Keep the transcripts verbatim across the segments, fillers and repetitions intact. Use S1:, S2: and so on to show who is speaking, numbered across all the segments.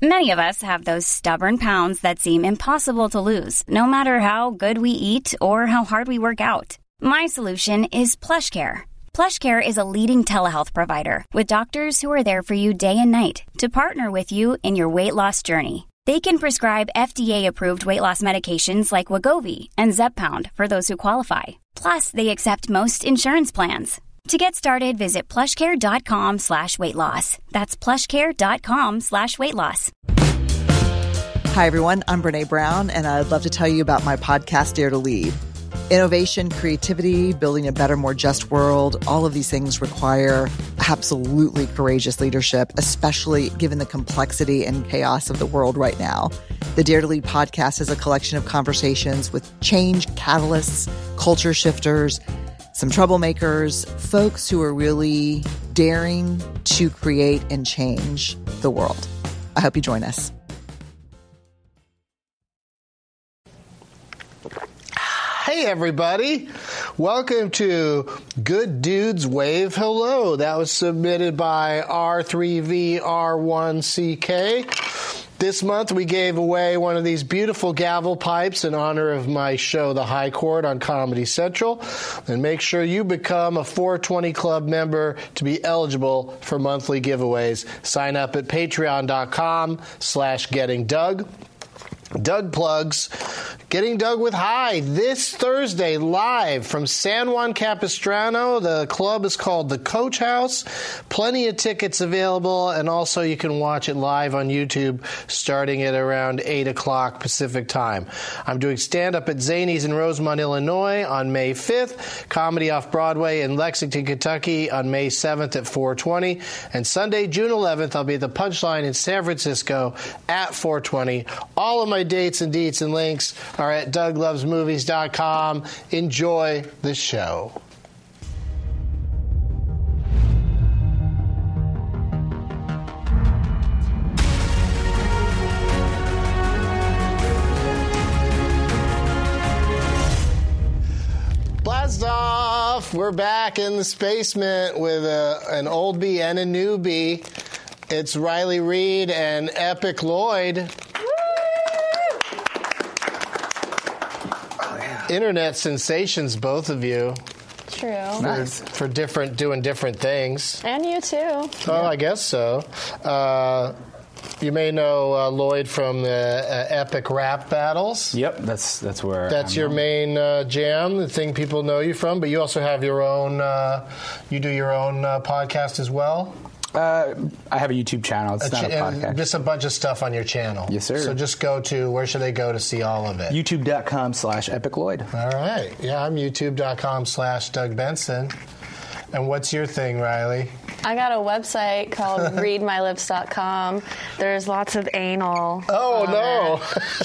S1: Many of us have those stubborn pounds that seem impossible to lose, no matter how good we eat or how hard we work out. My solution is PlushCare. PlushCare is a leading telehealth provider with doctors who are there for you day and night to partner with you in your weight loss journey. They can prescribe F D A-approved weight loss medications like Wegovy and Zepbound for those who qualify. Plus, they accept most insurance plans. To get started, visit plushcare.com slash weight loss. That's plushcare.com slash weight loss.
S2: Hi, everyone. I'm Brene Brown, and I'd love to tell you about my podcast, Dare to Lead. Innovation, creativity, building a better, more just world, all of these things require absolutely courageous leadership, especially given the complexity and chaos of the world right now. The Dare to Lead podcast is a collection of conversations with change catalysts, culture shifters, some troublemakers, folks who are really daring to create and change the world. I hope you join us.
S3: Hey, everybody. Welcome to Good Dudes Wave Hello. That was submitted by R three V R one C K. This month, we gave away one of these beautiful gavel pipes in honor of my show, The High Court, on Comedy Central. And make sure you become a four twenty Club member to be eligible for monthly giveaways. Sign up at patreon.com slash getting Doug. Doug plugs. Getting Doug with High this Thursday live from San Juan Capistrano. The club is called the Coach House. Plenty of tickets available, and also you can watch it live on YouTube starting at around eight o'clock Pacific time. I'm doing stand-up at Zanies in Rosemont, Illinois on May fifth, Comedy Off-Broadway in Lexington, Kentucky on May seventh at four twenty, and Sunday, June eleventh, I'll be at the Punchline in San Francisco at four twenty. All of my dates and deets and links are at doug loves movies dot com. Enjoy the show. Blast off! We're back in the Spacement with a, an oldie and a newbie. It's Riley Reid and Epic Lloyd. Internet sensations, both of you.
S4: True.
S3: Nice. For, for different, doing different things.
S4: And you too.
S3: Oh, yeah. I guess so. Uh, you may know uh, Lloyd from the uh, Epic Rap Battles.
S5: Yep, that's that's where.
S3: That's
S5: I'm
S3: your
S5: on.
S3: main uh, jam, the thing people know you from. But you also have your own. Uh, you do your own uh, podcast as well.
S5: Uh, I have a YouTube channel. It's
S3: a
S5: not
S3: ch-
S5: a podcast.
S3: Just a bunch of stuff on your channel.
S5: Yes, sir.
S3: So just go to, where should they go to see all of it?
S5: YouTube.com slash Epic Lloyd.
S3: All right. Yeah, I'm YouTube.com slash Doug Benson. And what's your thing, Riley?
S4: I got a website called read my lips dot com. There's lots of anal.
S3: Oh, no.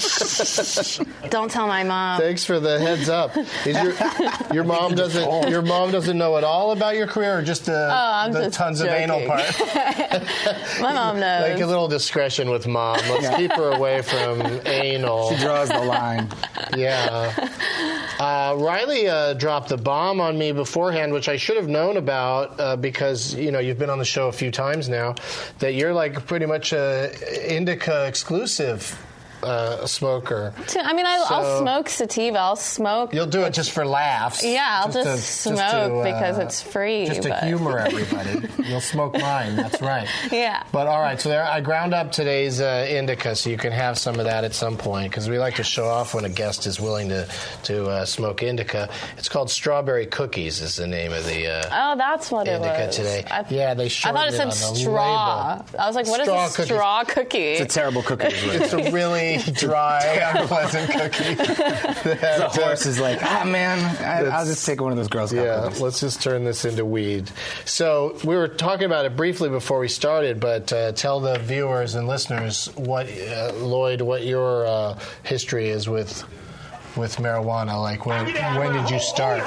S4: Don't tell my mom.
S3: Thanks for the heads up. Is your your mom doesn't your mom doesn't know at all about your career, or just the,
S4: oh, I'm
S3: the
S4: just
S3: tons
S4: joking.
S3: of anal part?
S4: My mom knows.
S3: Like a little discretion with mom. Let's yeah. keep her away from anal.
S5: She draws the line.
S3: Yeah. Uh, Riley uh, dropped the bomb on me beforehand, which I should have known about uh, because, you know, you've been on the show a few times now, that you're like pretty much a Indica exclusive uh, smoker.
S4: I mean, I,
S3: so
S4: I'll smoke sativa. I'll smoke.
S3: You'll do it just for laughs.
S4: Yeah, I'll just,
S3: just to,
S4: smoke
S3: just to, uh,
S4: because it's free.
S3: Just to
S4: but.
S3: humor everybody. You'll smoke mine. That's right.
S4: Yeah.
S3: But all right, so there, I ground up today's uh, indica, so you can have some of that at some point, because we like to show off when a guest is willing to to uh, smoke indica. It's called Strawberry Cookies is the name of the uh,
S4: oh, that's what
S3: indica
S4: it was.
S3: today.
S4: I,
S3: yeah, they shortened
S4: I thought it said
S3: on the
S4: straw.
S3: label.
S4: I was like, what straw is a
S3: cookies.
S4: straw cookie?
S5: It's a terrible cookie.
S3: It's a really dry, unpleasant cookie.
S5: The horse is like, ah, man, I, I'll just take one of those Girl Scout
S3: yeah,
S5: cookies.
S3: Let's just turn this into weed. So we were talking about it briefly before we started, but uh, tell the viewers and listeners what, uh, Lloyd, what your uh, history is with with marijuana. Like, when when did you start?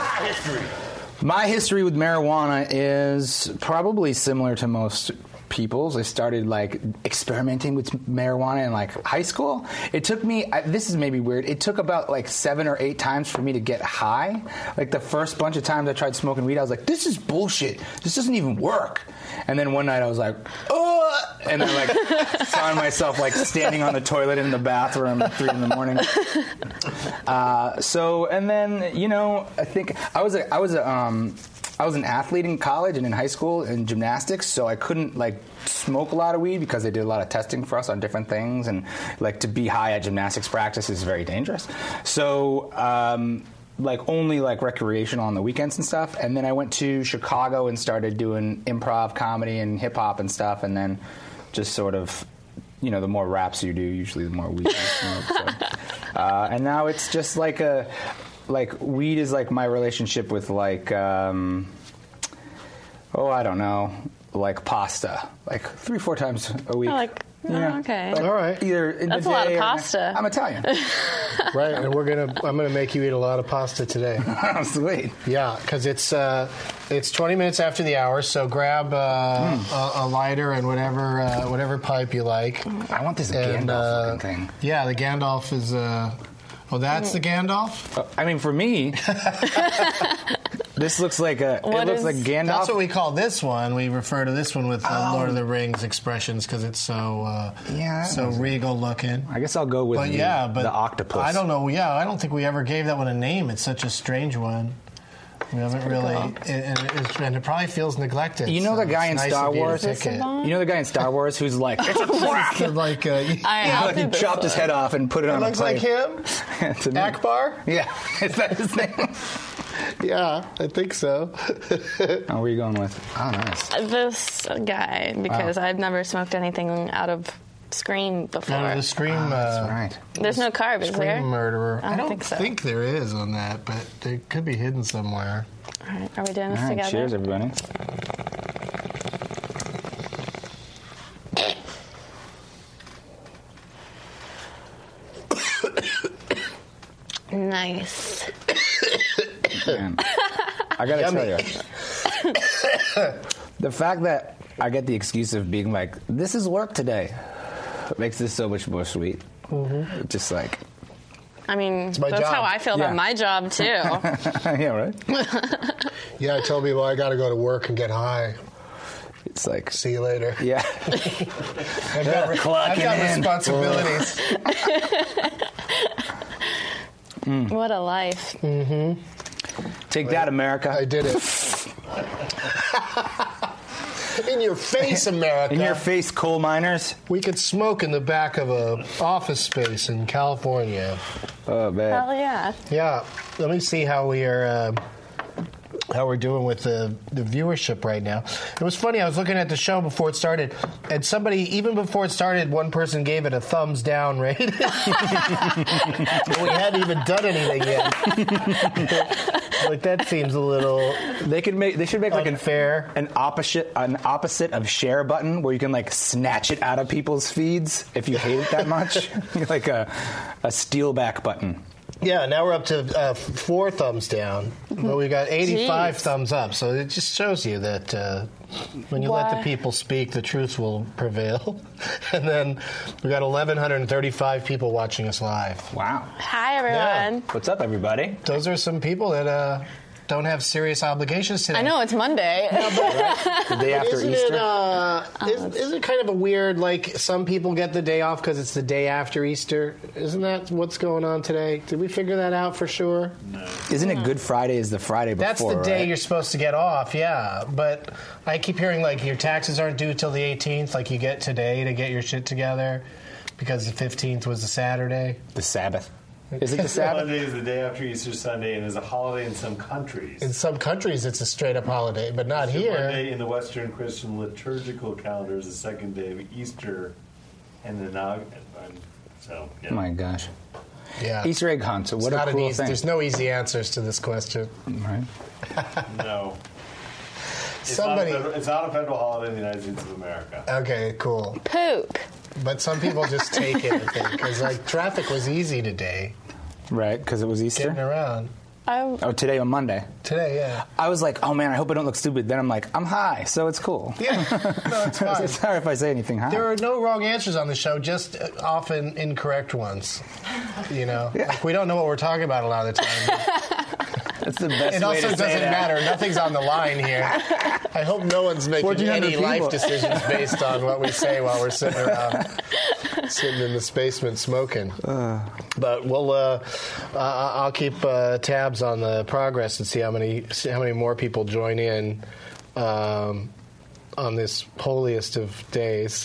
S5: My history with marijuana is probably similar to most people's. I started like experimenting with marijuana in like high school. It took me, I, this is maybe weird, it took about like seven or eight times for me to get high. Like the first bunch of times I tried smoking weed, I was like, this is bullshit. This doesn't even work. And then one night I was like, oh, and I like found myself like standing on the toilet in the bathroom at three in the morning. Uh, so and then you know I think I was a, I was a, um, I was an athlete in college and in high school in gymnastics, so I couldn't like smoke a lot of weed because they did a lot of testing for us on different things, and like to be high at gymnastics practice is very dangerous. So. Um, like only like recreational on the weekends and stuff, and then I went to Chicago and started doing improv comedy and hip hop and stuff, and then just sort of, you know, the more raps you do, usually the more weed you smoke. So. Uh, and now it's just like a like weed is like my relationship with like um, oh I don't know like pasta like three four times a week.
S4: Oh, like
S5: You know,
S4: oh, okay.
S5: like
S3: All right.
S5: Either in
S4: That's
S5: the
S4: a lot
S5: day
S4: of
S5: or
S4: pasta.
S5: I'm Italian.
S3: Right, and we're gonna. I'm gonna make you eat a lot of pasta today.
S5: Oh, sweet.
S3: Yeah, because it's uh, it's twenty minutes after the hour. So grab uh,
S5: Mm.
S3: a, a lighter and whatever uh, whatever pipe you like.
S5: I want this
S3: And,
S5: Gandalf
S3: uh,
S5: looking thing.
S3: Yeah, the Gandalf is. Uh, oh, that's the Gandalf.
S5: Uh, I mean, for me, this looks like a.
S4: What
S5: it looks
S4: is-
S5: like Gandalf.
S3: That's what we call this one. We refer to this one with uh,
S5: Oh.
S3: Lord of the Rings expressions because it's so uh,
S5: Yeah, that
S3: so
S5: was-
S3: regal looking.
S5: I guess I'll go with
S3: But
S5: the,
S3: yeah, but
S5: the octopus.
S3: I don't know. Yeah, I don't think we ever gave that one a name. It's such a strange one. We haven't really, it, and, it, and it probably feels neglected.
S5: You know
S3: so
S5: the guy
S3: it's
S5: in
S3: nice
S5: Star
S3: of you to
S5: Wars?
S3: pick it.
S5: You know the guy in Star Wars who's like, it's a trap!
S3: like, uh,
S4: I
S5: Yeah,
S4: I'll
S5: like
S4: do
S5: he
S4: this
S5: chopped his
S4: one.
S5: head off and put it,
S3: it
S5: on
S3: looks
S5: a
S3: like
S5: plate.
S3: him.
S5: To me.
S3: Akbar.
S5: Yeah, is that his name?
S3: Yeah, I think so.
S5: Oh, where are you going with? Oh, nice.
S4: This guy, because I've never smoked anything out of Scream before.
S3: No, the Scream.
S5: Oh, that's
S3: uh,
S5: right.
S4: There's no carb, is
S3: Scream
S4: there?
S3: murderer.
S4: I don't think so.
S3: think there is on that, but it could be hidden somewhere.
S4: All right, are we doing this
S5: All right,
S4: together?
S5: cheers, everybody.
S4: Nice.
S5: Man, I gotta tell
S3: Yummy.
S5: you, the fact that I get the excuse of being like, "This is work today," makes this so much more sweet. Mm-hmm. Just like,
S4: I mean,
S3: my
S4: that's
S3: job.
S4: how I feel
S5: Yeah.
S4: about my job, too.
S5: yeah, right.
S3: Yeah, I tell people I got to go to work and get high.
S5: It's like,
S3: See you later.
S5: yeah,
S3: I've got, I've
S5: Clocking
S3: got
S5: in.
S3: responsibilities.
S4: What a life.
S5: take that, America.
S3: I did it. In your face, America.
S5: In your face, coal miners.
S3: We could smoke in the back of a office space in California.
S5: Oh man.
S4: Hell yeah.
S3: Yeah, let me see how we are. Uh, how we're doing with the, the viewership right now. It was funny, I was looking at the show before it started, and somebody, even before it started, one person gave it a thumbs down rating. We hadn't even done anything yet. Like, that seems a little
S5: They could make. They should make like an
S3: unfair.
S5: an opposite an opposite of share button where you can like snatch it out of people's feeds if you hate it that much. Like a a steal back button.
S3: Yeah, now we're up to uh, four thumbs down, but we got eighty-five
S4: Jeez.
S3: thumbs up. So it just shows you that uh, when you let
S4: Why?
S3: the people speak, the truth will prevail. And then we got eleven thirty-five people watching us live.
S5: Wow.
S4: Hi, everyone.
S5: What's up, everybody?
S3: Those are some people that uh, don't have serious obligations today.
S4: I know, it's Monday.
S5: The day after
S3: Isn't
S5: Easter.
S3: it, uh, is, is it kind of a weird, like, some people get the day off because it's the day after Easter? Isn't that what's going on today? Did we figure that out for sure?
S5: Isn't it Good Friday is the Friday before?
S3: That's the day
S5: right?
S3: you're supposed to get off, yeah. But I keep hearing, like, your taxes aren't due till the eighteenth, like you get today to get your shit together because the fifteenth was a Saturday.
S5: the Sabbath. Is it the Sabbath?
S6: Monday is the day after Easter Sunday and is a holiday in some countries.
S3: In some countries, it's a straight-up holiday, but not
S6: Easter
S3: here.
S6: Monday in the Western Christian liturgical calendar is the second day of Easter, and the nog- and so yeah.
S5: Oh my gosh.
S3: Yeah.
S5: Easter egg hunt. So
S3: It's
S5: what
S3: not
S5: a
S3: an
S5: cool
S3: easy,
S5: thing.
S3: There's no easy answers to this question.
S5: Right.
S6: no. It's
S3: Somebody.
S6: Not a federal, it's not a federal holiday in the United States of America.
S3: Okay, cool.
S4: Poop.
S3: But some people just take it, I think, because, like, traffic was easy today,
S5: Right, because it was
S3: getting
S5: Easter.
S3: around.
S4: Oh,
S5: Oh, today on Monday.
S3: Today, yeah.
S5: I was like, oh man, I hope I don't look stupid. Then I'm like, I'm high, so it's cool.
S3: Yeah, no, it's fine.
S5: Sorry if I say anything high.
S3: There are no wrong answers on the show, just uh, often incorrect ones. You know,
S5: Yeah.
S3: like we don't know what we're talking about a lot of the time.
S5: That's That's the best
S3: It
S5: way
S3: also
S5: to say
S3: doesn't
S5: that.
S3: matter. Nothing's on the line here. I hope no one's making
S5: fourteen hundred
S3: any
S5: people.
S3: life decisions based on what we say while we're sitting around, sitting in the basement smoking. Uh. But we'll, uh, uh, I'll keep uh, tabs on the progress and see how many, see how many more people join in um, on this holiest of days.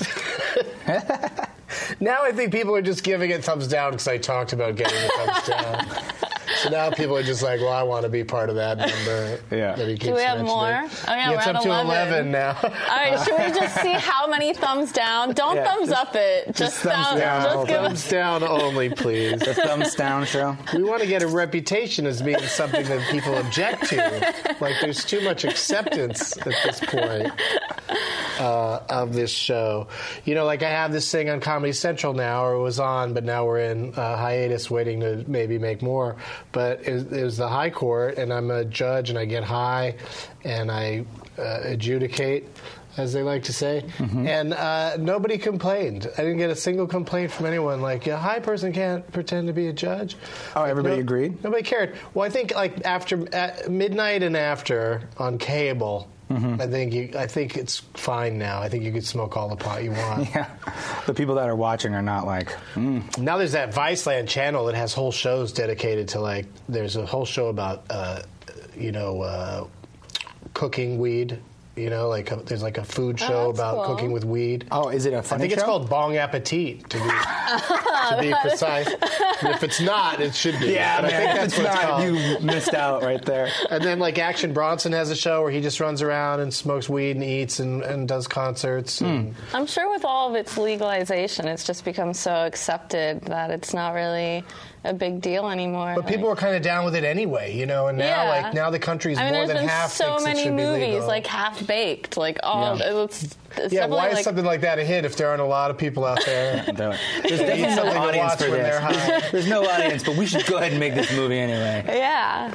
S3: Now I think people are just giving it thumbs down because I talked about getting it thumbs down. So now people are just like, well, I want to be part of that number.
S5: Yeah.
S3: That he keeps
S4: Do we have
S3: mentioning.
S4: more? Oh, yeah,
S3: It's
S4: we're
S3: up
S4: at
S3: to
S4: eleven.
S3: eleven now.
S4: All right, should we just see how many thumbs down? Don't
S5: Yeah,
S4: thumbs
S5: just-
S4: up it. Just,
S5: thumbs
S4: thumbs
S5: down.
S4: Just give
S3: Thumbs
S4: us.
S3: down only, please.
S5: The thumbs down show.
S3: We want to get a reputation as being something that people object to. Like there's too much acceptance at this point uh, of this show. You know, like I have this thing on Comedy Central now, or it was on, but now we're in uh, hiatus waiting to maybe make more. But it was, it was the high court, and I'm a judge, and I get high, and I uh, adjudicate, as they like to say. Mm-hmm. And uh, nobody complained. I didn't get a single complaint from anyone like, a high person can't pretend to be a judge.
S5: Oh,
S3: Like,
S5: everybody
S3: no-
S5: agreed?
S3: Nobody cared. Well, I think like after at midnight and after on cable, mm-hmm. I think you, I think it's fine now. I think you could smoke all the pot you want.
S5: Yeah. The people that are watching are not like, mm.
S3: Now there's that Viceland channel that has whole shows dedicated to like. There's a whole show about uh, you know uh, cooking weed. You know, like a, there's like a food show
S4: Oh, that's
S3: about
S4: cool.
S3: cooking with weed.
S5: Oh, is it a
S3: I
S5: funny
S3: think it's
S5: show?
S3: called Bong Appetit, to be, to be precise. And if it's not, it should be.
S5: Yeah,
S3: but
S5: man,
S3: I think
S5: if
S3: that's
S5: it's
S3: what it's
S5: not,
S3: called.
S5: you missed out right there.
S3: And then, like, Action Bronson has a show where he just runs around and smokes weed and eats and, and does concerts. And
S4: I'm sure with all of its legalization, it's just become so accepted that it's not really a big deal anymore.
S3: But people were kind of down with it anyway, you know. And now,
S4: Yeah.
S3: like, now the country's
S4: I mean,
S3: more
S4: there's
S3: than
S4: been
S3: half
S4: so
S3: thinks it
S4: many
S3: should be
S4: movies,
S3: legal.
S4: like Half Baked, like all.
S5: Yeah.
S4: It's, it's
S3: yeah,
S4: definitely
S3: why is
S4: like,
S3: something like that a hit if there aren't a lot of people out there?
S5: They're like, there's
S3: They need
S5: definitely no
S3: something to
S5: audience
S3: watch
S5: for
S3: when
S5: this.
S3: they're high.
S5: There's no audience, but we should go ahead and make this movie anyway.
S4: Yeah.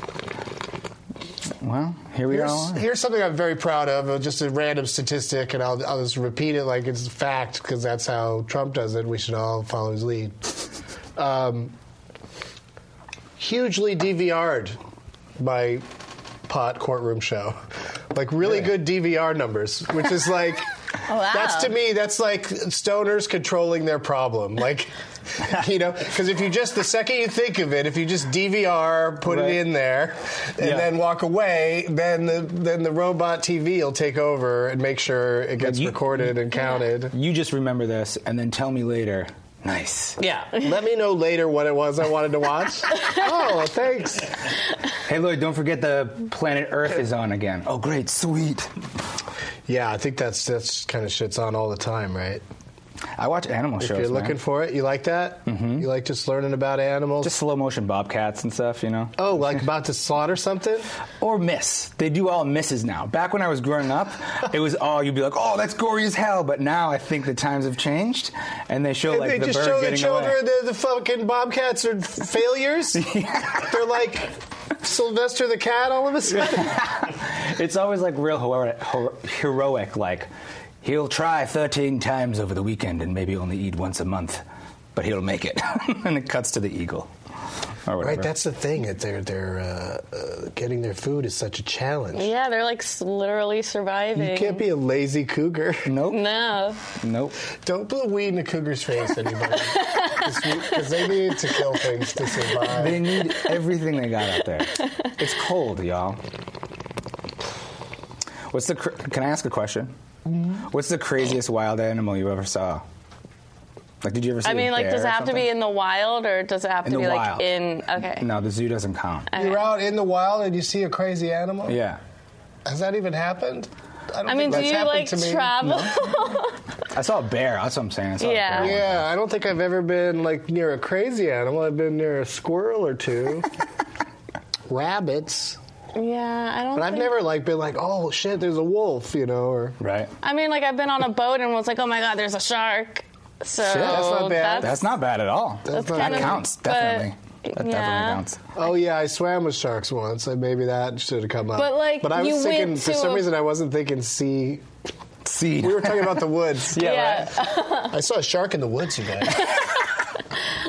S5: Well, here we
S3: Here's,
S5: are.
S3: here's something I'm very proud of, uh, just a random statistic, and I'll, I'll just repeat it like it's fact, because that's how Trump does it. We should all follow his lead. Um, hugely D V R'd by Pot Courtroom Show. Like, really
S5: Yeah.
S3: good D V R numbers, which is like...
S4: Oh, wow.
S3: That's, to me, that's like stoners controlling their problem. Like, you know, because if you just, the second you think of it, if you just D V R, put
S5: Right.
S3: it in there, and
S5: Yeah.
S3: then walk away, then the then the robot T V will take over and make sure it gets
S5: you-
S3: recorded and counted.
S5: You just remember this and then tell me later. Nice.
S3: Yeah. Let me know later what it was I wanted to watch. Oh, thanks.
S5: Hey, Lloyd, don't forget the Planet Earth is on again. Oh, great. Sweet.
S3: Yeah, I think that's that's kind of shit's on all the time, right?
S5: I watch animal
S3: If
S5: shows,
S3: you're
S5: man.
S3: looking for it, you like that? Mm-hmm. You like just learning about animals?
S5: Just slow motion bobcats and stuff, you know?
S3: oh, like about to slaughter something?
S5: Or miss. They do all misses now. Back when I was growing up, it was all, you'd be like, oh, that's gory as hell. But now I think the times have changed, and they show,
S3: And
S5: like,
S3: they
S5: the
S3: just
S5: bird
S3: show the
S5: getting
S3: children
S5: away.
S3: the, the fucking bobcats are failures. They're like Sylvester the cat all of a sudden.
S5: It's always, like, real heroic, hero- heroic, like, he'll try thirteen times over the weekend and maybe only eat once a month, but he'll make it. And it cuts to the eagle. Or whatever.
S3: Right, that's the thing. That they're they're uh, uh, getting their food is such a challenge.
S4: Yeah, they're like s- literally surviving.
S3: You can't be a lazy cougar.
S5: Nope.
S4: No.
S5: Nope.
S3: Don't put weed in a cougar's face, anybody, because they need to kill things to survive.
S5: They need everything they got out there. It's cold, y'all. What's the? Cr- Can I ask a question?
S3: Mm-hmm.
S5: What's the craziest wild animal you ever saw? Like, did you ever see?
S4: I mean,
S5: a
S4: like,
S5: bear
S4: does it
S5: or
S4: have to be
S5: something?
S4: in the wild, or does it have
S5: In
S4: to
S5: the
S4: be like
S5: wild.
S4: in? Okay.
S5: No, the zoo doesn't count.
S3: You're out in the wild and you see a crazy animal?
S5: Yeah.
S3: Has that even happened? I, don't
S4: I mean,
S3: think
S4: do
S3: that's
S4: you
S3: happened
S4: like
S3: to me.
S4: travel?
S5: I saw a bear. That's what I'm saying. I saw
S4: Yeah.
S5: A bear.
S3: Yeah, I don't think I've ever been like near a crazy animal. I've been near a squirrel or two. Rabbits.
S4: Yeah, I don't.
S3: But I've
S4: think-
S3: never like been like, oh shit, there's a wolf, you know, or
S5: Right.
S4: I mean, like I've been on a boat and was like, oh my god, there's a shark. So
S3: Shit, that's not bad.
S5: That's not bad at all.
S3: That's
S5: that
S3: kind of-
S5: counts,
S4: but-
S5: definitely. That
S4: yeah.
S5: definitely counts.
S3: oh yeah, I swam with sharks once, and maybe that should have come up.
S4: But, like,
S3: but I was
S4: you
S3: thinking
S4: went
S3: for
S4: to
S3: some
S4: a-
S3: reason I wasn't thinking sea.
S5: See.
S3: We were talking about the woods.
S5: Yeah,
S4: Yeah.
S3: I saw a shark in the woods, you guys.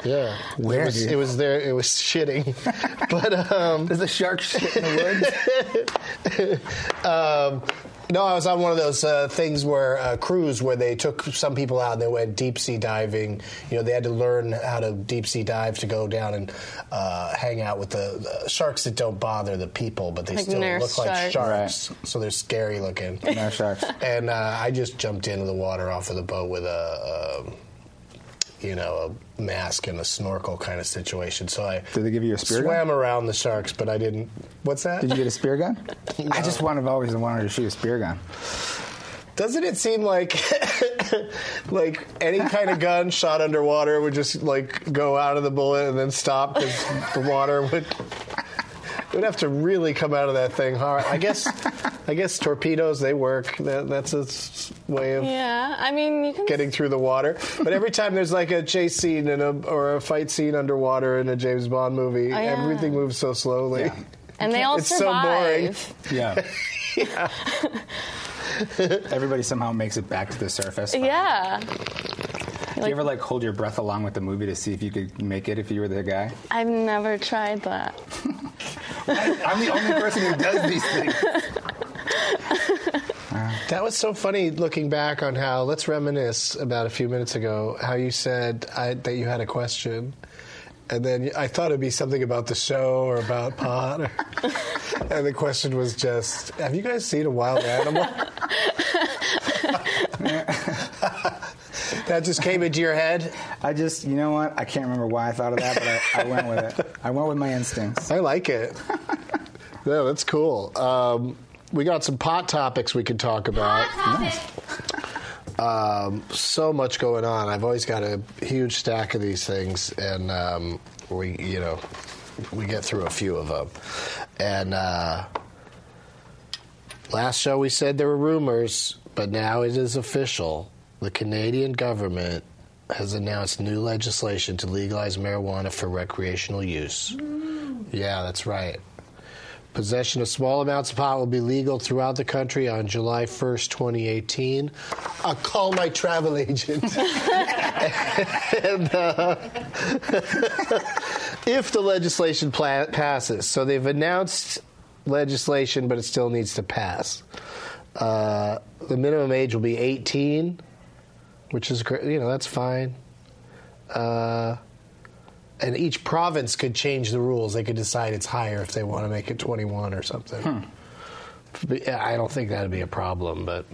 S3: Yeah.
S5: Where,
S3: it was,
S5: dude?
S3: it was there. It was shitting. But um,
S5: There's a shark shit in the woods.
S3: um, no, I was on one of those uh, things where uh, cruise where they took some people out and they went deep sea diving. You know, they had to learn how to deep sea dive to go down and uh, hang out with the, the sharks that don't bother the people, but they
S4: Like
S3: still
S4: nurse
S3: look like
S4: sharks.
S3: sharks. So they're scary looking.
S5: No sharks.
S3: And uh, I just jumped into the water off of the boat with a, a you know, a mask and a snorkel kind of situation. So I
S5: Did they give you a spear
S3: swam
S5: gun?
S3: around the sharks, but I didn't. What's that?
S5: Did you get a spear gun?
S3: No.
S5: I just wanted, always wanted to shoot a spear gun.
S3: Doesn't it seem like like any kind of gun shot underwater would just like go out of the bullet and then stop because the water would it would have to really come out of that thing hard. I guess I guess torpedoes, they work. That, that's a s- way of
S4: Yeah, I mean, you can.
S3: getting through the water. But every time there's like a chase scene in a, or a fight scene underwater in a James Bond movie,
S4: Oh, yeah.
S3: everything moves so slowly.
S5: Yeah.
S4: and they all
S3: It's so
S4: survive.
S5: Yeah.
S3: Yeah.
S5: Everybody somehow makes it back to the surface.
S4: Yeah.
S5: Do you ever like hold your breath along with the movie to see if you could make it if you were the guy?
S4: I've never tried that.
S5: I'm the only person who does these things.
S3: That was so funny looking back on how, let's reminisce about a few minutes ago, how you said I, that you had a question. And then I thought it'd be something about the show or about pot. Or, and the question was just, have you guys seen a wild animal? That just came into your head?
S5: I just, you know what? I can't remember why I thought of that, but I, I went with it. I went with my instincts.
S3: I like it. No, that's cool. Um, we got some pot topics we could talk about. Um, so much going on. I've always got a huge stack of these things, and um, we, you know, we get through a few of them. And uh, last show we said there were rumors, but now it is official. The Canadian government has announced new legislation to legalize marijuana for recreational use. Yeah, that's right. Possession of small amounts of pot will be legal throughout the country on July first, twenty eighteen. I'll call my travel agent. and, uh, if the legislation pla- passes. So they've announced legislation, but it still needs to pass. Uh, the minimum age will be eighteen, which is great. You know, that's fine. Uh... And each province could change the rules. They could decide it's higher if they want to make it twenty-one or something. Hmm. But I don't think that would be a problem. But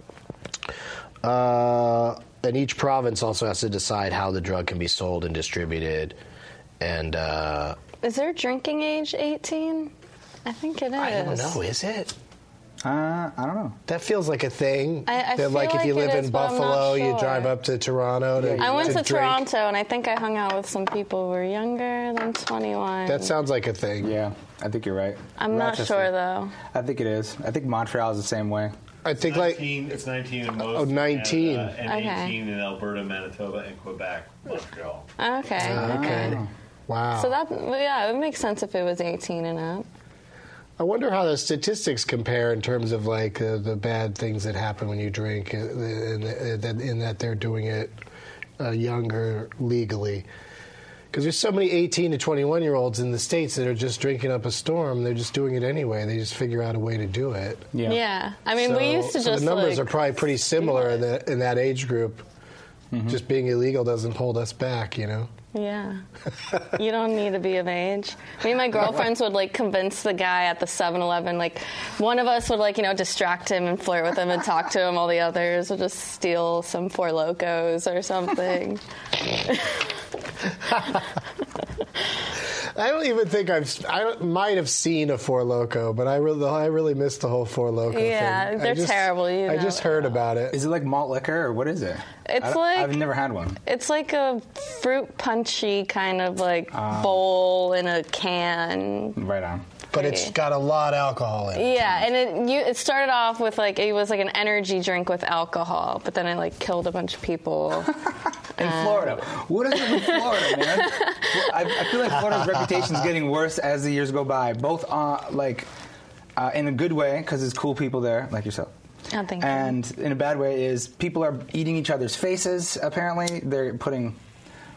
S3: uh, and each province also has to decide how the drug can be sold and distributed. And uh,
S4: Is there drinking age eighteen? I think it is.
S3: I don't know. Is it?
S5: Uh, I don't know.
S3: That feels like a thing.
S4: I- I
S3: that,
S4: feel
S3: like, if you
S4: like
S3: live
S4: it
S3: in
S4: is, but I'm not
S3: Buffalo, you
S4: sure.
S3: drive up to Toronto to
S4: I went to,
S3: drink.
S4: Toronto, and I think I hung out with some people who were younger than twenty-one.
S3: That sounds like a thing.
S5: Yeah, I think you're right.
S4: I'm not
S5: Rochester.
S4: sure, though.
S5: I think it is. I think Montreal is the same way.
S3: I think like
S6: nineteen, it's nineteen in most.
S3: Oh, nineteen.
S6: And, uh, and
S4: Okay.
S6: eighteen in Alberta, Manitoba, and Quebec, Montreal.
S4: Okay.
S3: okay. Wow.
S4: So that, yeah, it would make sense if it was eighteen and up.
S3: I wonder how the statistics compare in terms of like uh, the bad things that happen when you drink, uh, in, in, in that they're doing it uh, younger legally. Because there's so many eighteen to twenty-one year olds in the States that are just drinking up a storm. They're just doing it anyway. They just figure out a way to do it.
S5: Yeah.
S4: Yeah. I mean,
S3: so,
S4: we used to
S3: so
S4: just
S3: the numbers
S4: like,
S3: are probably pretty similar in, the, in that age group.
S5: Mm-hmm.
S3: Just being illegal doesn't hold us back, you know?
S4: Yeah. You don't need to be of age. Me and my girlfriends would, like, convince the guy at the seven eleven. Like, one of us would, like, you know, distract him and flirt with him and talk to him. All the others would just steal some Four Locos or something.
S3: I don't even think I've. I don't- might have seen a Four Loco, but I really, I really missed the whole Four Loco
S4: Yeah,
S3: thing. I
S4: they're
S3: just-
S4: terrible, you
S3: I
S4: know
S3: just
S4: it.
S3: heard about it.
S5: Is it like malt liquor or what is it?
S4: It's
S5: I don't-
S4: like-
S5: I've never had one.
S4: It's like a fruit punchy kind of, like,
S3: Ah.
S4: bowl in a can.
S5: Right on.
S3: But it's got a lot of alcohol in it.
S4: Yeah, and it you, it started off with, like, it was like an energy drink with alcohol, but then it, like, killed a bunch of people.
S5: In Florida. What is it in Florida, man? I, I feel like Florida's reputation is getting worse as the years go by, both uh, like uh, in a good way, because there's cool people there, like yourself.
S4: Oh, thank you.
S5: And in a bad way is people are eating each other's faces, apparently. They're putting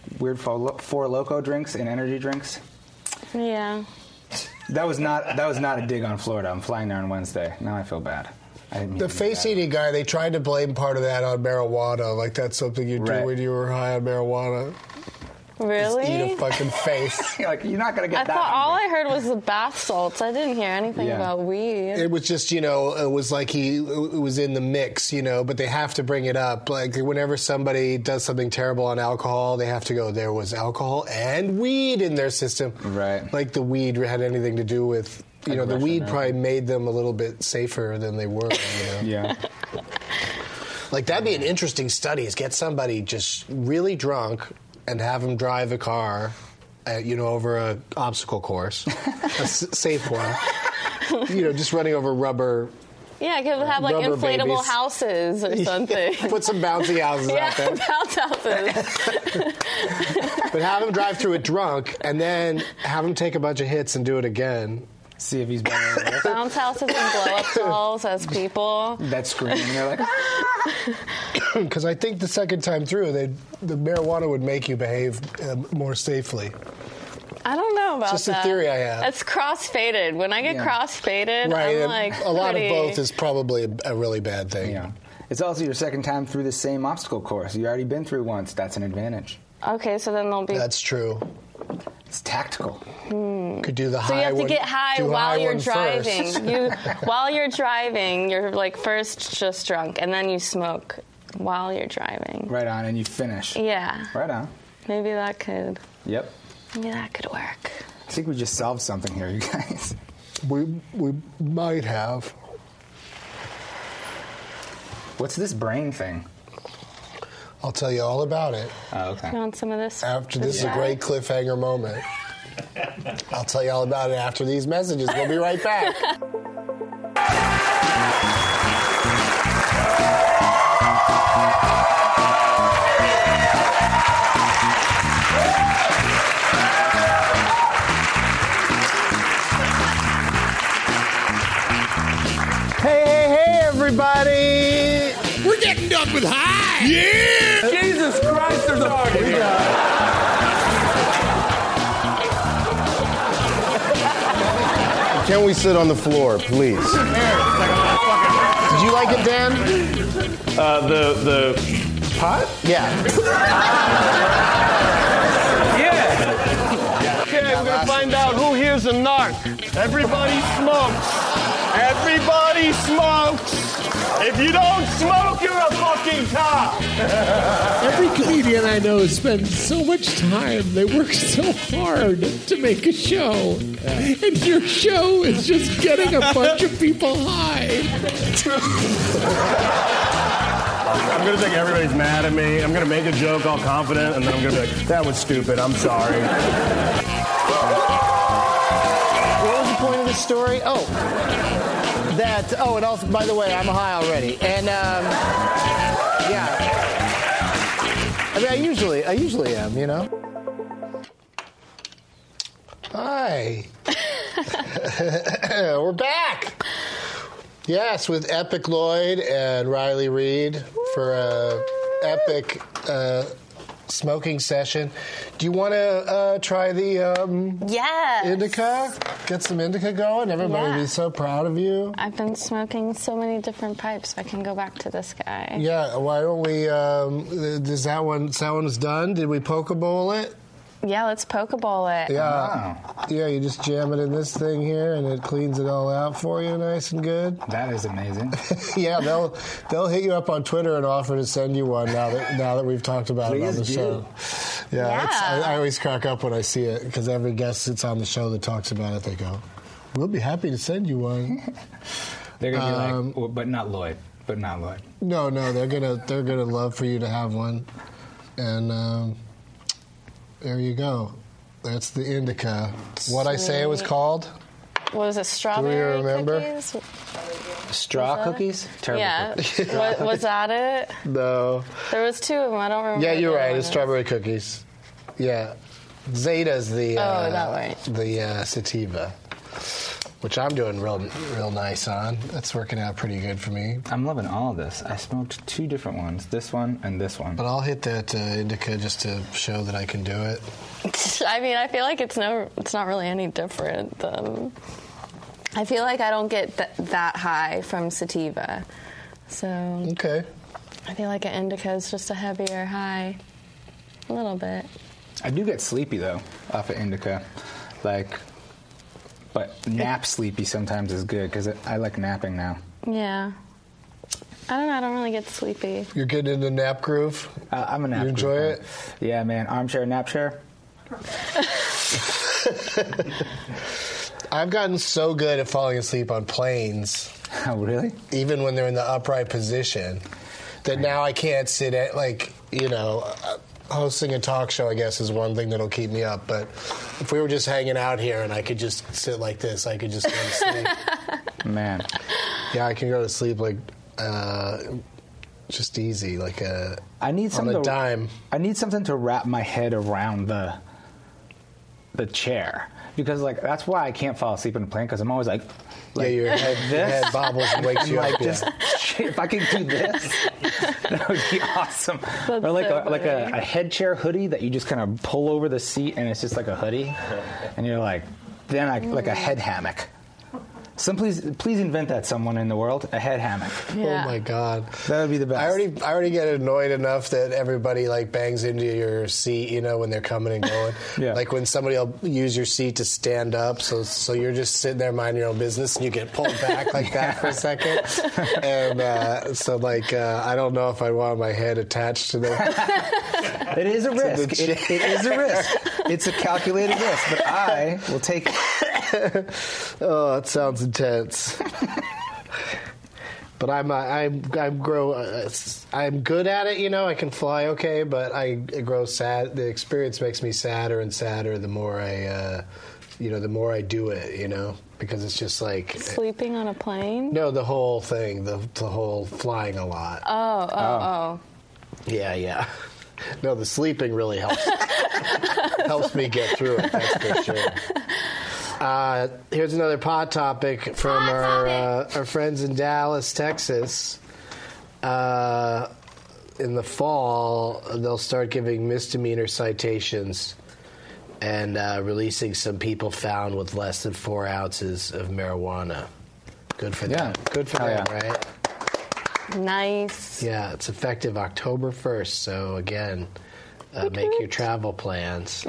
S5: weird Four, four Loko drinks and energy drinks.
S4: Yeah.
S5: That was not that was not a dig on Florida. I'm flying there on Wednesday. Now I feel bad. I didn't mean
S3: The
S5: to do
S3: face
S5: that.
S3: eating guy, they tried to blame part of that on marijuana. Like that's something you do
S5: Right.
S3: when you were high on marijuana.
S4: Really?
S3: Just eat a fucking face.
S5: You're like, you're not gonna get
S4: I
S5: that.
S4: thought all
S5: hungry.
S4: I heard was the bath salts. I didn't hear anything
S5: Yeah.
S4: about weed.
S3: It was just, you know, it was like he it was in the mix, you know, but they have to bring it up. Like whenever somebody does something terrible on alcohol, they have to go, there was alcohol and weed in their system.
S5: Right.
S3: Like the weed had anything to do with, you know, the
S5: Aggression,
S3: weed
S5: right?
S3: probably made them a little bit safer than they were, you know.
S5: Yeah.
S3: Like that'd be an interesting study is get somebody just really drunk and have them drive a car, uh, you know, over a obstacle course, a s- safe one. You know, just running over rubber.
S4: Yeah, I could have like
S3: Rubber
S4: inflatable
S3: babies.
S4: houses or something.
S3: Put some bouncy houses
S4: yeah,
S3: out there.
S4: bounce houses.
S3: But have him drive through it drunk and then have him take a bunch of hits and do it again.
S5: See if he's better than this.
S4: bounce houses and blow up dolls as people.
S5: That scream, and they're like,
S3: Because I think the second time through, they, the marijuana would make you behave uh, more safely.
S4: I don't know about
S3: Just a
S4: that.
S3: theory I have.
S4: It's cross-faded. When I get
S5: Yeah.
S4: cross-faded,
S3: Right.
S4: I'm
S3: and
S4: like
S3: a lot
S4: pretty-
S3: of both is probably a, a really bad thing.
S5: yeah. It's also your second time through the same obstacle course. You already been through once. That's an advantage.
S4: Okay, so then they'll be.
S3: That's true.
S5: It's tactical.
S3: Could do the
S4: so
S3: high
S4: you have to
S3: one-
S4: get high
S3: do a
S4: while
S3: high
S4: you're
S3: one first.
S4: driving. you while you're driving, you're like first just drunk, and then you smoke while you're driving.
S5: Right on, and you finish.
S4: Yeah.
S5: Right on.
S4: Maybe that could.
S5: Yep.
S4: Maybe that could work.
S5: I think we just solved something here, you guys.
S3: We we might have.
S5: What's this brain thing?
S3: I'll tell you all about it
S5: Oh, okay.
S4: You want some of this?
S3: after this is a
S4: guy?
S3: great cliffhanger moment. I'll tell you all about it after these messages. We'll be right back. Hey, hey, hey, everybody!
S7: We're getting done with high. Yeah.
S8: Jesus Christ, there's a dog in here.
S3: Can we sit on the floor, please? Did you like it, Dan?
S8: Uh, the the pot?
S3: Yeah.
S8: Yeah. Okay, we're gonna find out who here's a narc. Everybody smokes. Everybody smokes. If you don't smoke, you're a fucking cop.
S7: Every comedian I know spends so much time. They work so hard to make a show. And your show is just getting a bunch of people high.
S8: I'm gonna think everybody's mad at me. I'm gonna make a joke all confident, and then I'm gonna be like, that was stupid. I'm sorry.
S3: What was the point of the story? Oh, that. Oh, and also, by the way, I'm high already, and um, yeah. I mean, I usually, I usually am, you know. Hi. We're back. Yes, with Epic Lloyd and Riley Reid for a epic uh, smoking session. Do you want to uh, try the um,
S4: Yes.
S3: indica? Get some indica going? Everybody
S4: Yeah.
S3: would be so proud of you.
S4: I've been smoking so many different pipes. I can go back to this guy.
S3: Yeah, why don't we, um, does that one, that one was done? Did we Pokeball it?
S4: Yeah, let's Pokeball it.
S3: Yeah. Yeah, you just jam it in this thing here and it cleans it all out for you nice and good.
S5: That is amazing.
S3: Yeah, they'll they'll hit you up on Twitter and offer to send you one now that now that we've talked about it on
S5: Please
S3: the
S5: do.
S3: show. Yeah, It's, I,
S4: Yeah.
S3: I always crack up when I see it because every guest that's on the show that talks about it, they go, "We'll be happy to send you one."
S5: They're gonna be
S3: Um,
S5: like, well, but not Lloyd. But not Lloyd.
S3: No, no, they're gonna they're gonna love for you to have one, and um, there you go. That's the indica. What I say it was called?
S4: What was it, strawberry
S3: remember?
S4: cookies?
S5: Straw
S4: that it?
S5: cookies? Terrible
S4: Yeah.
S5: cookies.
S4: was, was that it?
S3: No.
S4: There was two of them. I don't remember.
S3: Yeah,
S4: what
S3: you're
S4: the
S3: right.
S4: other
S3: It's
S4: one
S3: strawberry cookies. Yeah. Zeta's the uh,
S4: Oh, that way.
S3: the uh, sativa. which I'm doing real real nice on. That's working out pretty good for me.
S5: I'm loving all of this. I smoked two different ones, this one and this one.
S3: But I'll hit that uh, indica just to show that I can do it.
S4: I mean, I feel like it's no, it's not really any different than. I feel like I don't get th- that high from sativa, so.
S3: Okay.
S4: I feel like an indica is just a heavier high, a little bit.
S5: I do get sleepy though off of indica, like, but nap sleepy sometimes is good because I like napping now.
S4: Yeah. I don't know. I don't really get sleepy.
S3: You're getting into nap groove?
S5: Uh, I'm a nap.
S3: You enjoy
S5: groove
S3: it?
S5: Guy. Yeah, man. Armchair, nap chair.
S3: I've gotten so good at falling asleep on planes.
S5: Oh, really?
S3: Even when they're in the upright position, that now I can't sit at, like, you know, uh, hosting a talk show, I guess, is one thing that'll keep me up. But if we were just hanging out here and I could just sit like this, I could just go to sleep.
S5: Man.
S3: Yeah, I can go to sleep, like, uh, just easy, like a,
S5: I need
S3: on
S5: something
S3: a
S5: to,
S3: dime.
S5: I need something to wrap my head around the the chair. Because, like, that's why I can't fall asleep in a plane, because I'm always like, like,
S3: yeah, your head, your head bobbles and wakes you
S5: like,
S3: up.
S5: Just,
S3: yeah.
S5: if I could do this, that would be awesome.
S4: That's
S5: or like
S4: so
S5: a, like a,
S4: funny.
S5: a head chair hoodie that you just kind of pull over the seat, and it's just like a hoodie, and you're like, then I like a head hammock. Some please, please invent that, someone in the world, a head hammock.
S4: Yeah.
S3: Oh my God,
S5: That would be the best.
S3: I already, I already get annoyed enough that everybody like bangs into your seat, you know, when they're coming and going.
S5: Yeah.
S3: Like when somebody will use your seat to stand up, so so you're just sitting there minding your own business, and you get pulled back like that for a second, and uh, so like uh, I don't know if I want my head attached to them.
S5: It is a risk.
S3: the
S5: It, it is a risk. It's a calculated risk, but I will take it.
S3: Oh, it sounds intense. But I'm uh, I'm I'm grow uh, I'm good at it, you know. I can fly okay, but I, I grow sad. The experience makes me sadder and sadder the more I, uh, you know, the more I do it, you know, because it's just like
S4: Sleeping on a plane?
S3: no, the whole thing, the the whole flying a lot.
S4: Oh, oh, oh.
S3: Yeah, yeah. No, the sleeping really helps helps me get through it. That's for sure. Uh, here's another pod topic from
S4: Pod
S3: our
S4: topic.
S3: uh, our friends in Dallas, Texas. Uh, in the fall, they'll start giving misdemeanor citations and uh, releasing some people found with less than four ounces of marijuana. Good for
S5: Yeah.
S3: them. Good for
S5: Hell
S3: them,
S5: yeah.
S3: right?
S4: Nice.
S3: Yeah, it's effective October first. So again, uh, make your travel plans.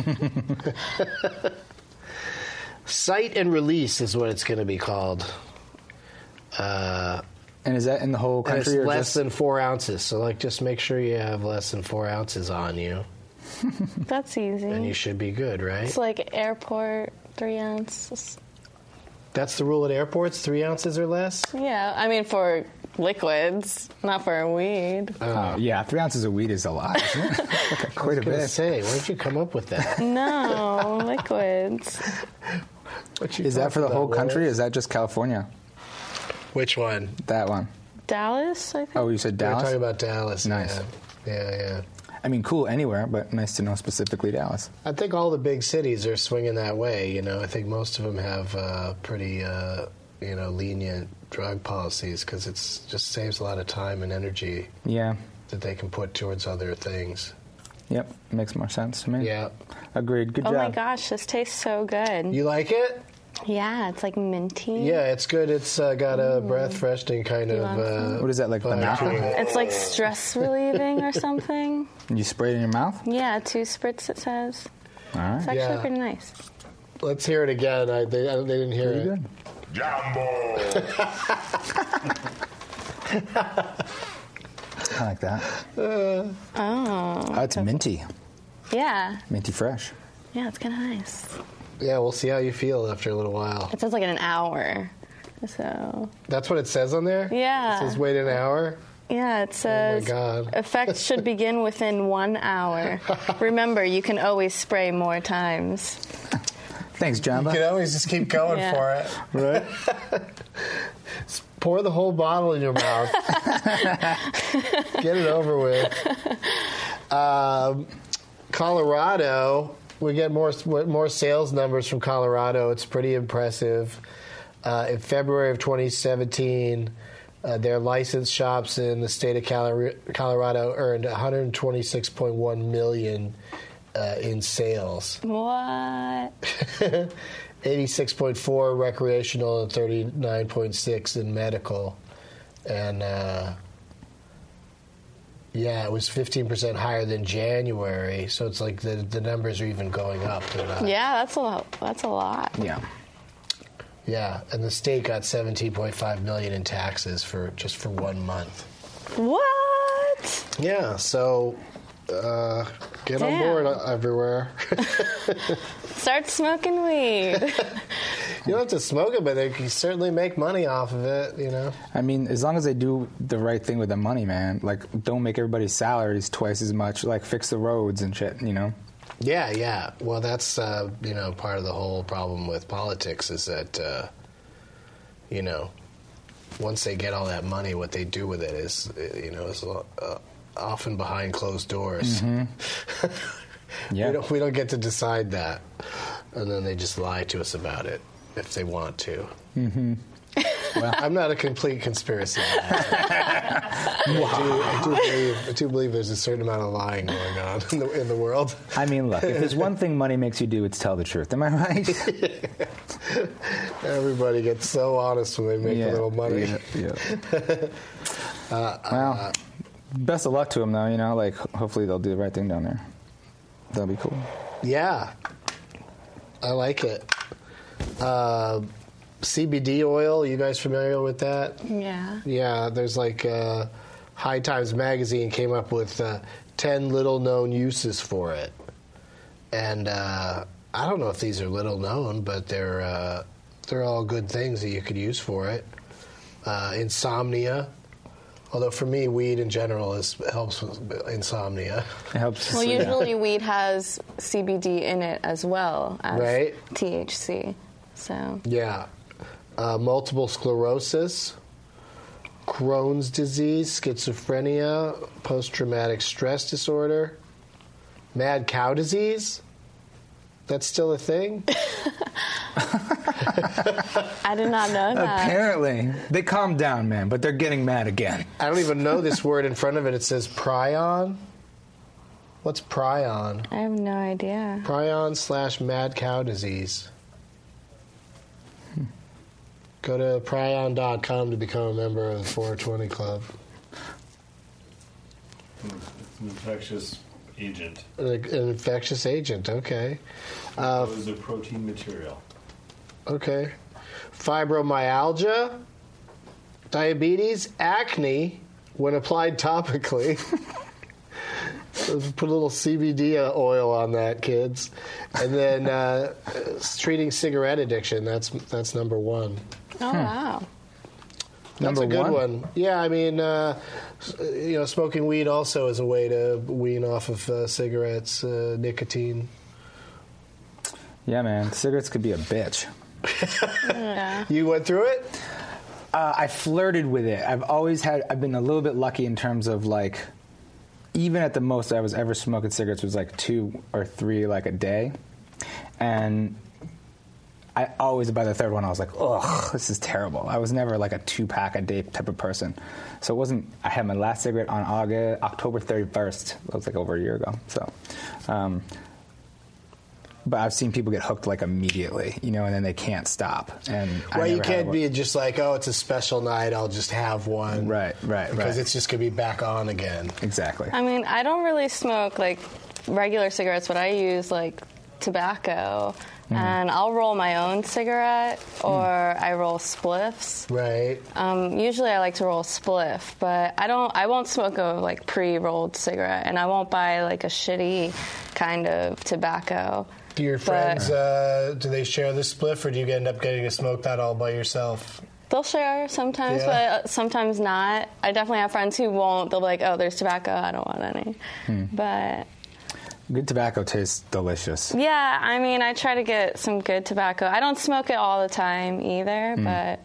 S3: Cite and release is what it's going to be called. Uh,
S5: And is that in the whole
S3: and it's
S5: country or
S3: less
S5: just?
S3: than four ounces. So, like, just make sure you have less than four ounces on you,
S4: That's easy.
S3: and you should be good, right?
S4: It's like airport, three ounces.
S3: That's the rule at airports: three ounces or less.
S4: Yeah, I mean for liquids, not for weed.
S5: Oh, yeah, three ounces of weed is a lot, isn't it? Like, quite a
S3: I was gonna
S5: bit.
S3: say, where'd you come up with that?
S4: No, liquids.
S3: What you
S5: Is that for the
S3: talking
S5: whole
S3: about,
S5: country?
S3: Lois?
S5: Is that just California?
S3: Which one?
S5: That one.
S4: Dallas, I think.
S5: Oh, you said
S3: We're
S5: Dallas?
S3: talking about Dallas.
S5: Nice.
S3: Yeah, yeah. yeah.
S5: I mean, cool anywhere, but nice to know specifically Dallas.
S3: I think all the big cities are swinging that way. You know, I think most of them have uh, pretty, uh, you know, lenient drug policies because it's just saves a lot of time and energy
S5: Yeah.
S3: that they can put towards other things.
S5: Yep. Makes more sense to me.
S3: Yeah.
S5: Agreed. Good
S4: Oh
S5: job.
S4: my gosh, this tastes so good.
S3: You like it?
S4: Yeah, it's like minty.
S3: Yeah, it's good. It's uh, got a breath freshening kind
S4: You
S3: of.
S4: want some?
S3: Uh,
S5: What is that, like
S3: vibe
S5: banana?
S3: to it.
S4: It's like stress relieving or something.
S5: You spray it in your mouth?
S4: Yeah, two spritz it says.
S5: All right.
S4: It's actually
S3: Yeah.
S4: pretty nice.
S3: Let's hear it again. I, they, I, they didn't hear
S5: Pretty
S3: it.
S5: good. I like that.
S4: Oh.
S5: Oh, it's minty.
S4: Yeah.
S5: Minty fresh.
S4: Yeah, it's kind of nice.
S3: Yeah, we'll see how you feel after a little while.
S4: It says like in an hour. So,
S3: That's what it says on there?
S4: Yeah.
S3: It says wait an hour?
S4: yeah, it says
S3: God.
S4: effects should begin within one hour. Remember, you can always spray more times.
S5: Thanks,
S3: You
S5: Jamba.
S3: can always just keep going
S4: Yeah.
S3: for it. Right? Pour the whole bottle in your mouth. Get it over with. Um, Colorado we get more more sales numbers from Colorado. It's pretty impressive. Uh, in February of twenty seventeen, uh, their licensed shops in the state of Colorado earned one hundred twenty-six point one million dollars uh, in sales.
S4: What?
S3: eighty-six point four recreational and thirty-nine point six in medical. And, uh, yeah, it was fifteen percent higher than January, so it's like the the numbers are even going up.
S4: Yeah, that's a lot. That's a lot.
S5: Yeah.
S3: Yeah, and the state got seventeen point five million dollars in taxes for just for one month.
S4: What?
S3: Yeah, so uh, get
S4: Damn.
S3: on board everywhere.
S4: Start smoking weed.
S3: You don't have to smoke it, but they can certainly make money off of it, you know?
S5: I mean, as long as they do the right thing with the money, man. Like, don't make everybody's salaries twice as much. Like, fix the roads and shit, you know?
S3: Yeah, yeah. Well, that's, uh, you know, part of the whole problem with politics is that, uh, you know, once they get all that money, what they do with it is, you know, is uh, often behind closed doors.
S5: Mm-hmm. Yeah.
S3: we, don't, we don't get to decide that. And then they just lie to us about it if they want to.
S5: Mm-hmm. Well,
S3: I'm not a complete conspiracy guy. I, do, I, do believe, I do believe there's a certain amount of lying going on in the, in the world.
S5: I mean, look, if there's one thing money makes you do, it's tell the truth. Am I right?
S3: Everybody gets so honest when they make
S5: yeah,
S3: a little money.
S5: Yeah, yeah. uh, well, uh, best of luck to them, though. You know, like, hopefully they'll do the right thing down there. That'll be cool.
S3: Yeah. I like it. Uh, C B D oil, you guys familiar with that?
S4: Yeah.
S3: Yeah, there's like uh, High Times Magazine came up with uh, ten little-known uses for it. And uh, I don't know if these are little-known, but they're, uh, they're all good things that you could use for it. Uh, insomnia. Although for me, weed in general is, helps with insomnia.
S5: It helps.
S4: Well, usually weed has C B D in it as well as
S3: right?
S4: T H C. So
S3: yeah, uh, multiple sclerosis, Crohn's disease, schizophrenia, post-traumatic stress disorder, mad cow disease. That's still a thing?
S4: I did not know that.
S5: Apparently. They calmed down, man, but they're getting mad again.
S3: I don't even know this word in front of it. It says prion. What's prion?
S4: I have no idea.
S3: Prion slash mad cow disease. Hmm. Go to prion dot com to become a member of the four twenty Club.
S6: It's an infectious agent.
S3: An, an infectious agent, okay. Uh,
S6: it was a protein material.
S3: Okay. Fibromyalgia, diabetes, acne, when applied topically. So put a little C B D oil on that, kids. And then uh, treating cigarette addiction, that's that's number one.
S4: Oh, hmm. wow.
S3: That's
S5: number
S3: a good
S5: one?
S3: one. Yeah, I mean, uh, you know, smoking weed also is a way to wean off of uh, cigarettes, uh, nicotine.
S5: Yeah, man. Cigarettes could be a bitch.
S4: Yeah.
S3: You went through it?
S5: Uh, I flirted with it. I've always had, I've been a little bit lucky in terms of like, even at the most I was ever smoking cigarettes was like two or three like a day. And I always, by the third one, I was like, ugh, this is terrible. I was never like a two-pack a day type of person. So it wasn't, I had my last cigarette on August, October thirty-first. That was like over a year ago. So, um, but I've seen people get hooked like immediately, you know, and then they can't stop. And I
S3: Well, you
S5: never had
S3: can't
S5: one.
S3: be just like, oh, it's a special night, I'll just have one.
S5: Right, right,
S3: Because
S5: right.
S3: it's just going to be back on again.
S5: Exactly.
S4: I mean, I don't really smoke like regular cigarettes, but I use like tobacco. Mm. And I'll roll my own cigarette, or mm. I roll spliffs.
S3: Right.
S4: Um, usually, I like to roll spliff, but I don't. I won't smoke a like pre-rolled cigarette, and I won't buy like a shitty kind of tobacco.
S3: Do your friends, uh, do they share the spliff, or do you end up getting to smoke that all by yourself?
S4: They'll share sometimes,
S3: Yeah.
S4: but sometimes not. I definitely have friends who won't. They'll be like, "Oh, there's tobacco. I don't want any."
S5: Hmm.
S4: But
S5: good tobacco tastes delicious.
S4: yeah, I mean, I try to get some good tobacco. I don't smoke it all the time either,
S5: Mm.
S4: but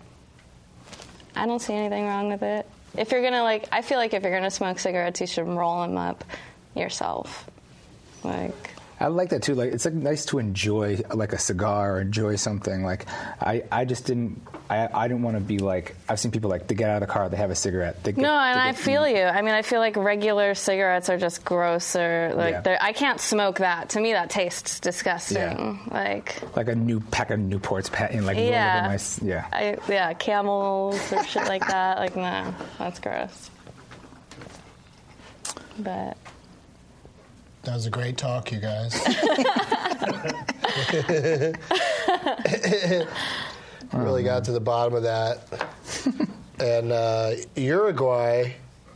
S4: I don't see anything wrong with it. If you're gonna like, I feel like if you're gonna smoke cigarettes, you should roll them up yourself. Like,
S5: I like that too. Like, it's like nice to enjoy like a cigar or enjoy something. Like, I, I just didn't. I, I didn't want to be like. I've seen people like they get out of the car, they have a cigarette. They get,
S4: no, and
S5: they
S4: I
S5: get
S4: feel
S5: eat.
S4: you. I mean, I feel like regular cigarettes are just grosser. Like,
S5: Yeah.
S4: they're I can't smoke that. To me, that tastes disgusting.
S5: Yeah.
S4: Like,
S5: like a new pack of Newports, pat, and like roll
S4: yeah,
S5: it in my, yeah.
S4: I, yeah, Camels or shit like that. Like, no, that's gross. But.
S3: That was a great talk, you guys. Really got to the bottom of that. And uh, Uruguay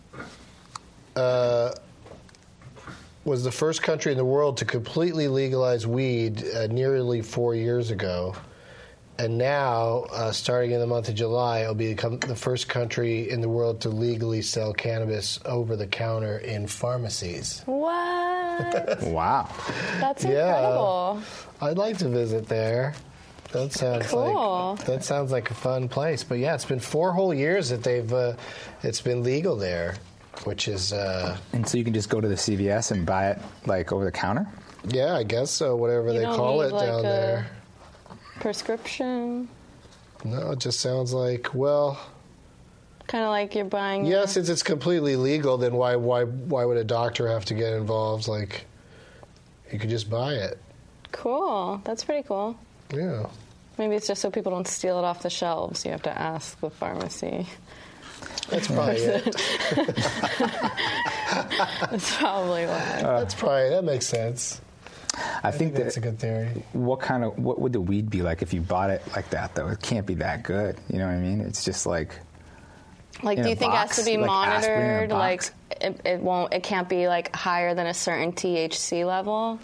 S3: uh, was the first country in the world to completely legalize weed uh, nearly four years ago. And now, uh, starting in the month of July, it'll become the first country in the world to legally sell cannabis over the counter in pharmacies.
S4: What?
S5: Wow.
S4: That's
S3: Yeah.
S4: incredible.
S3: I'd like to visit there. That sounds
S4: Cool.
S3: like that sounds like a fun place. But yeah, it's been four whole years that they've uh, it's been legal there, which is uh,
S5: And so you can just go to the C V S and buy it like over the counter.
S3: yeah, I guess so. Whatever
S4: You
S3: they
S4: don't
S3: call
S4: need,
S3: it
S4: like,
S3: down
S4: a-
S3: there.
S4: Prescription.
S3: No, it just sounds like well.
S4: Kind of like you're buying.
S3: Yeah, since it's completely legal, then why why why would a doctor have to get involved? Like, you could just buy it.
S4: Cool. That's pretty cool.
S3: Yeah.
S4: Maybe it's just so people don't steal it off the shelves. You have to ask the pharmacy.
S3: That's probably it.
S4: That's probably why.
S3: That's probably that makes sense.
S5: I, think,
S3: that's
S5: that
S3: a good theory.
S5: what kind of what would the weed be like if you bought it like that though? It can't be that good. You know what I mean? It's just like
S4: Like,
S5: in
S4: do
S5: a
S4: you think it has
S5: box,
S4: to be
S5: like aspirin in a
S4: monitored? Like,
S5: box.
S4: it, it won't. It can't be like higher than a certain T H C level.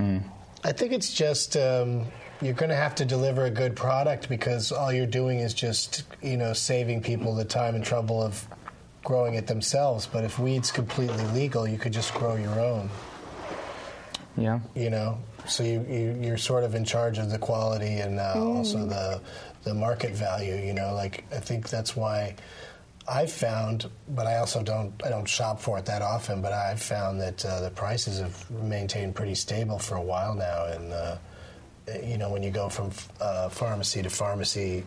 S3: I think it's just um, you're going to have to deliver a good product because all you're doing is just you know saving people the time and trouble of growing it themselves. But if weed's completely legal, you could just grow your own.
S5: yeah.
S3: You know, so you, you you're sort of in charge of the quality and uh, also the the market value. You know, like I think that's why I've found, but I also don't I don't shop for it that often. But I've found that uh, the prices have maintained pretty stable for a while now. And uh, you know, when you go from uh, pharmacy to pharmacy,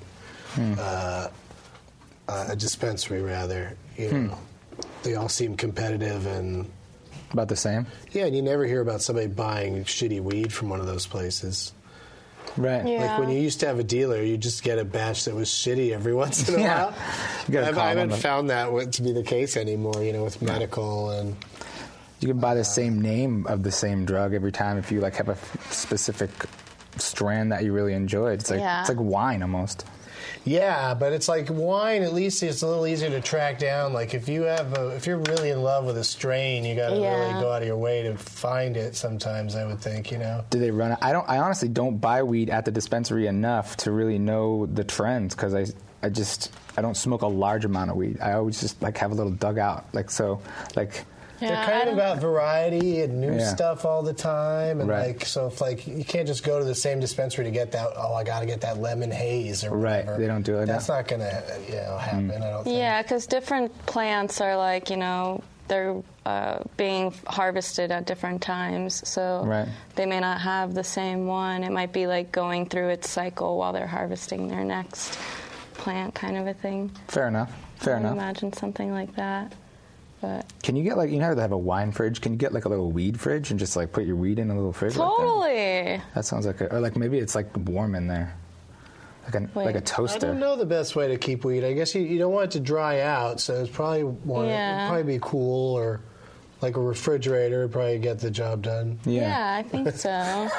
S3: uh, uh, a dispensary rather, you know, they all seem competitive and.
S5: About the same.
S3: Yeah, and you never hear about somebody buying shitty weed from one of those places.
S5: Right.
S4: Yeah.
S3: Like when you used to have a dealer, you just get a batch that was shitty every once in a
S5: Yeah.
S3: while.
S5: You gotta
S3: I've-
S5: call
S3: I haven't
S5: them.
S3: found that to be the case anymore, you know, with medical and...
S5: You can buy the same name of the same drug every time if you like have a f- specific strand that you really enjoyed. It's like
S4: Yeah.
S5: it's like wine almost.
S3: Yeah, but it's like wine, at least it's a little easier to track down. Like if you have a, if you're really in love with a strain, you got to
S4: Yeah.
S3: really go out of your way to find it sometimes, I would think, you know.
S5: Do they run? I don't. I honestly don't buy weed at the dispensary enough to really know the trends because I, I just I don't smoke a large amount of weed. I always just like have a little dugout. Like so, like
S4: Yeah,
S3: They're
S4: I
S3: kind of
S4: don't-
S3: about variety and new
S5: Yeah.
S3: stuff all the time, and
S5: Right.
S3: like so. If like you can't just go to the same dispensary to get that. Oh, I got to get that lemon haze or
S5: Right,
S3: whatever.
S5: they don't do it
S3: That's
S5: now.
S3: not going to you know happen. I don't think.
S4: Yeah, because different plants are like, you know, they're uh, being harvested at different times. So
S5: Right.
S4: they may not have the same one. It might be like going through its cycle while they're harvesting their next plant, kind of a thing.
S5: fair enough. Fair
S4: I would
S5: enough.
S4: imagine something like that. But
S5: Can you get like you know how they have a wine fridge? Can you get like a little weed fridge and just like put your weed in a little fridge? Like that?
S4: totally.
S5: That sounds like a, or like maybe it's like warm in there, like a like a
S4: Wait.
S5: toaster.
S3: I don't know the best way to keep weed. I guess you, you don't want it to dry out, so it's probably want
S4: Yeah.
S3: it'd probably be cool or like a refrigerator would probably get the job done.
S5: Yeah.
S4: Yeah, I think so.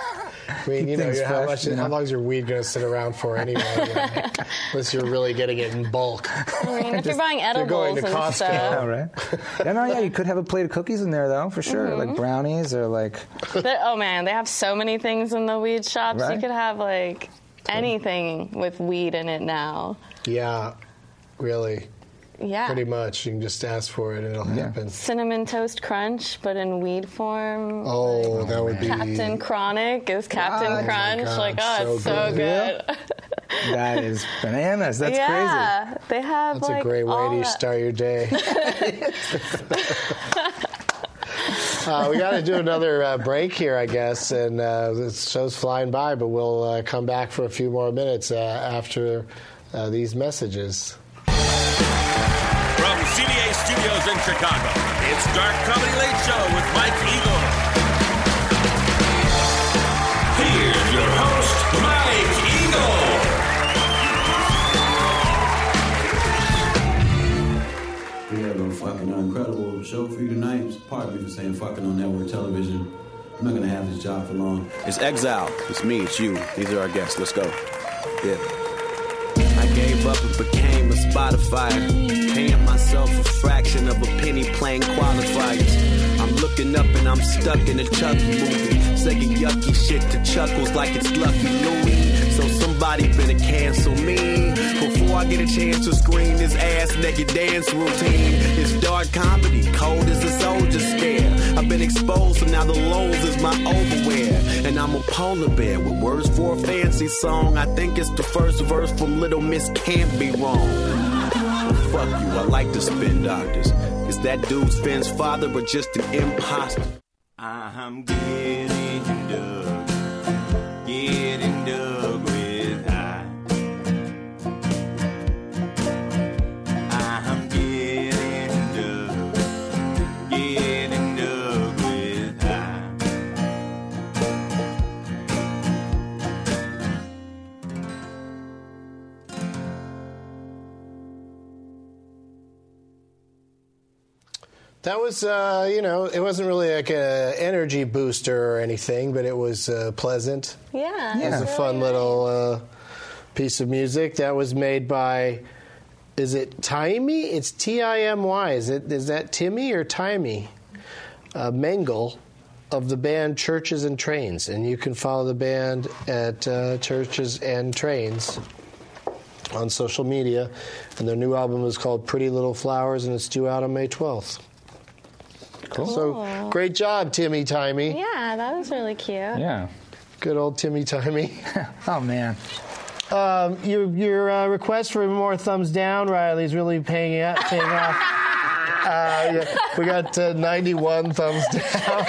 S3: I mean, you know,
S5: things
S3: how
S5: fresh,
S3: much
S5: you know?
S3: how long is your weed going to sit around for anyway? you know, unless you're really getting it in bulk.
S4: I mean, if you're buying
S3: you're going
S4: edibles
S3: to
S4: and
S3: Costco.
S4: stuff.
S5: Oh, right. Yeah, no, yeah, you could have a plate of cookies in there though, for sure,
S4: Mm-hmm.
S5: like brownies or like.
S4: But, oh man, they have so many things in the weed shops.
S5: Right.
S4: You could have like anything with weed in it now.
S3: Yeah, really.
S4: Yeah.
S3: Pretty much. You can just ask for it and it'll
S5: Yeah.
S3: happen.
S4: Cinnamon Toast Crunch, but in weed form.
S3: Oh, that would be...
S4: Captain Chronic is Captain
S5: Oh my
S4: Crunch.
S3: God,
S4: like, oh,
S3: so
S4: it's so
S3: good.
S4: good.
S5: That is bananas. That's crazy.
S4: yeah, they have
S3: That's
S4: like
S3: a great way
S4: all
S3: to
S4: that.
S3: start your day. Uh, we got to do another uh, break here, I guess, and uh, this show's flying by, but we'll uh, come back for a few more minutes uh, after uh, these messages.
S9: From C D A Studios in Chicago, it's Dark Comedy Late Show with Mike Eagle. Here's your host, Mike Eagle.
S10: We have a fucking incredible show for you tonight. Pardon me for saying fucking on network television. I'm not going to have this job for long.
S11: It's Exile. It's me. It's you. These are our guests. Let's go. Yeah. I gave up and became a Spotify. Paying myself a fraction of a penny playing qualifiers. I'm looking up and I'm stuck in a Chucky movie. Saying yucky shit to chuckles like it's Lucky Louie. So somebody better cancel me before I get a chance to screen this ass naked dance routine. It's dark comedy, cold as a soldier stare. I've been exposed, so now the lows is my overwear. And I'm a polar bear with words for a fancy song. I think it's the first verse from Little Miss Can't Be Wrong. Well, fuck you, I like to spin doctors. Is that dude's Finn's father or just an imposter?
S12: I'm getting dug, getting dug with high. I'm getting dug, getting dug with high.
S3: That was, uh, you know, it wasn't really like an energy booster or anything, but it was uh, pleasant.
S4: Yeah.
S3: It was a fun little uh, piece of music that was made by, is it Timey? It's T I M Y. Is it? Is that Timmy or Timey? Uh, Mengel of the band Churches and Trains. And you can follow the band at uh, Churches and Trains on social media. And their new album is called Pretty Little Flowers, and it's due out on May twelfth.
S5: Cool.
S3: So, great job, Timmy Timey.
S4: Yeah, that was really cute.
S5: Yeah.
S3: Good old Timmy Timey.
S5: Oh, man.
S3: Um, your your uh, request for more thumbs down, Riley, is really paying, out, paying off. Uh, yeah, we got uh, ninety-one thumbs down.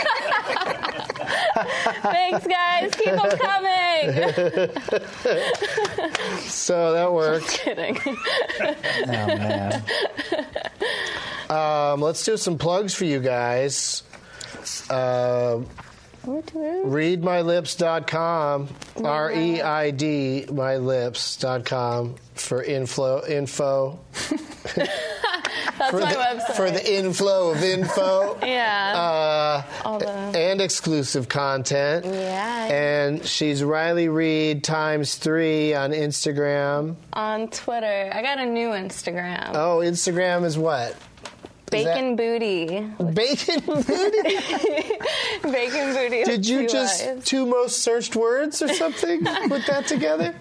S4: Thanks, guys. Keep them coming.
S3: So that worked.
S4: Just kidding.
S3: Oh, man. Um, let's do some plugs for you guys. Uh, read my lips dot com, R E I D, my lips dot com for info. info.
S4: That's
S3: for
S4: my
S3: the,
S4: website.
S3: For the inflow of info.
S4: Yeah.
S3: Uh,
S4: All the...
S3: And exclusive content.
S4: Yeah.
S3: And she's Riley Reid times three on Instagram.
S4: On Twitter. I got a new Instagram.
S3: Oh, Instagram is what?
S4: Bacon Booty.
S3: Bacon Booty?
S4: Bacon Booty.
S3: Did you
S4: two
S3: just
S4: eyes.
S3: two most searched words or something? Put that together?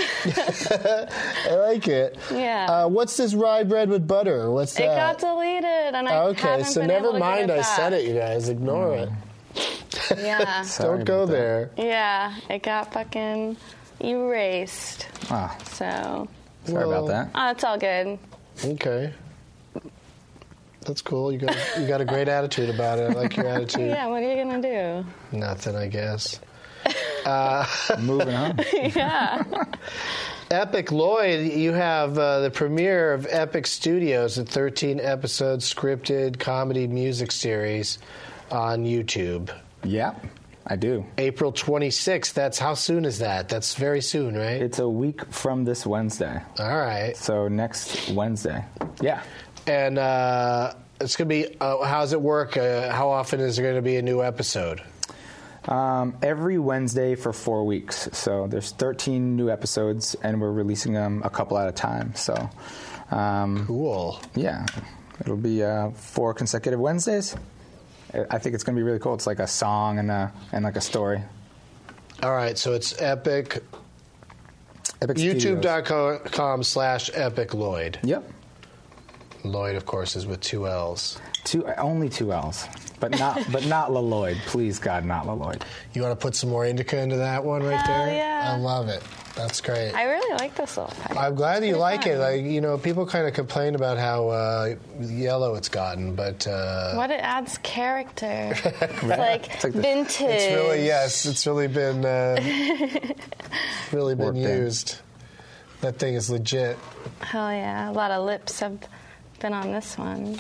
S3: I like it.
S4: Yeah.
S3: Uh, what's this rye bread with butter? What's that?
S4: It got deleted, and I
S3: Okay,
S4: haven't
S3: so
S4: been
S3: never
S4: able to
S3: mind
S4: get it
S3: I said
S4: back.
S3: it, you guys. Ignore it.
S4: Yeah.
S3: Don't go there.
S4: Yeah, it got fucking erased.
S5: Ah.
S4: So.
S5: Sorry
S3: Well,
S5: about that.
S4: Oh, it's all good.
S3: Okay. That's cool. You got you got a great attitude about it. I like your attitude.
S4: Yeah, what are you gonna do?
S3: Nothing, I guess. Uh,
S5: Moving on.
S4: Yeah.
S3: Epic Lloyd, you have uh, the premiere of Epic Studios, a thirteen-episode scripted comedy music series on YouTube.
S5: Yeah, I do.
S3: April twenty-sixth. That's how soon is that? That's very soon, right?
S5: It's a week from this Wednesday.
S3: All right.
S5: So next Wednesday. Yeah.
S3: And uh, it's going to be, uh, how does it work? Uh, how often is there going to be a new episode?
S5: Um, every Wednesday for four weeks. So there's thirteen new episodes, and we're releasing them a couple at a time. So, um,
S3: cool.
S5: Yeah, it'll be uh, four consecutive Wednesdays. I think it's going to be really cool. It's like a song and a, and like a story.
S3: All right, so it's Epic.
S5: Epic
S3: YouTube dot com slash Epic Lloyd.
S5: Yep.
S3: Lloyd, of course, is with two L's.
S5: Two, only two L's, but not but not Lloyd. Please, God, not Lloyd.
S3: You want to put some more indica into that one right
S4: Hell
S3: there?
S4: yeah.
S3: I love it. That's great.
S4: I really like this little pipe.
S3: I'm glad you
S4: Pretty
S3: like
S4: fun.
S3: it. Like, you know, people kind of complain about how uh, yellow it's gotten, but uh,
S4: What it adds character. It's like,
S3: It's like the-
S4: vintage.
S3: it's really yes, it's really been uh, really been
S5: Worked in.
S3: used. That thing is legit.
S4: Hell yeah. A lot of lips have been on this one.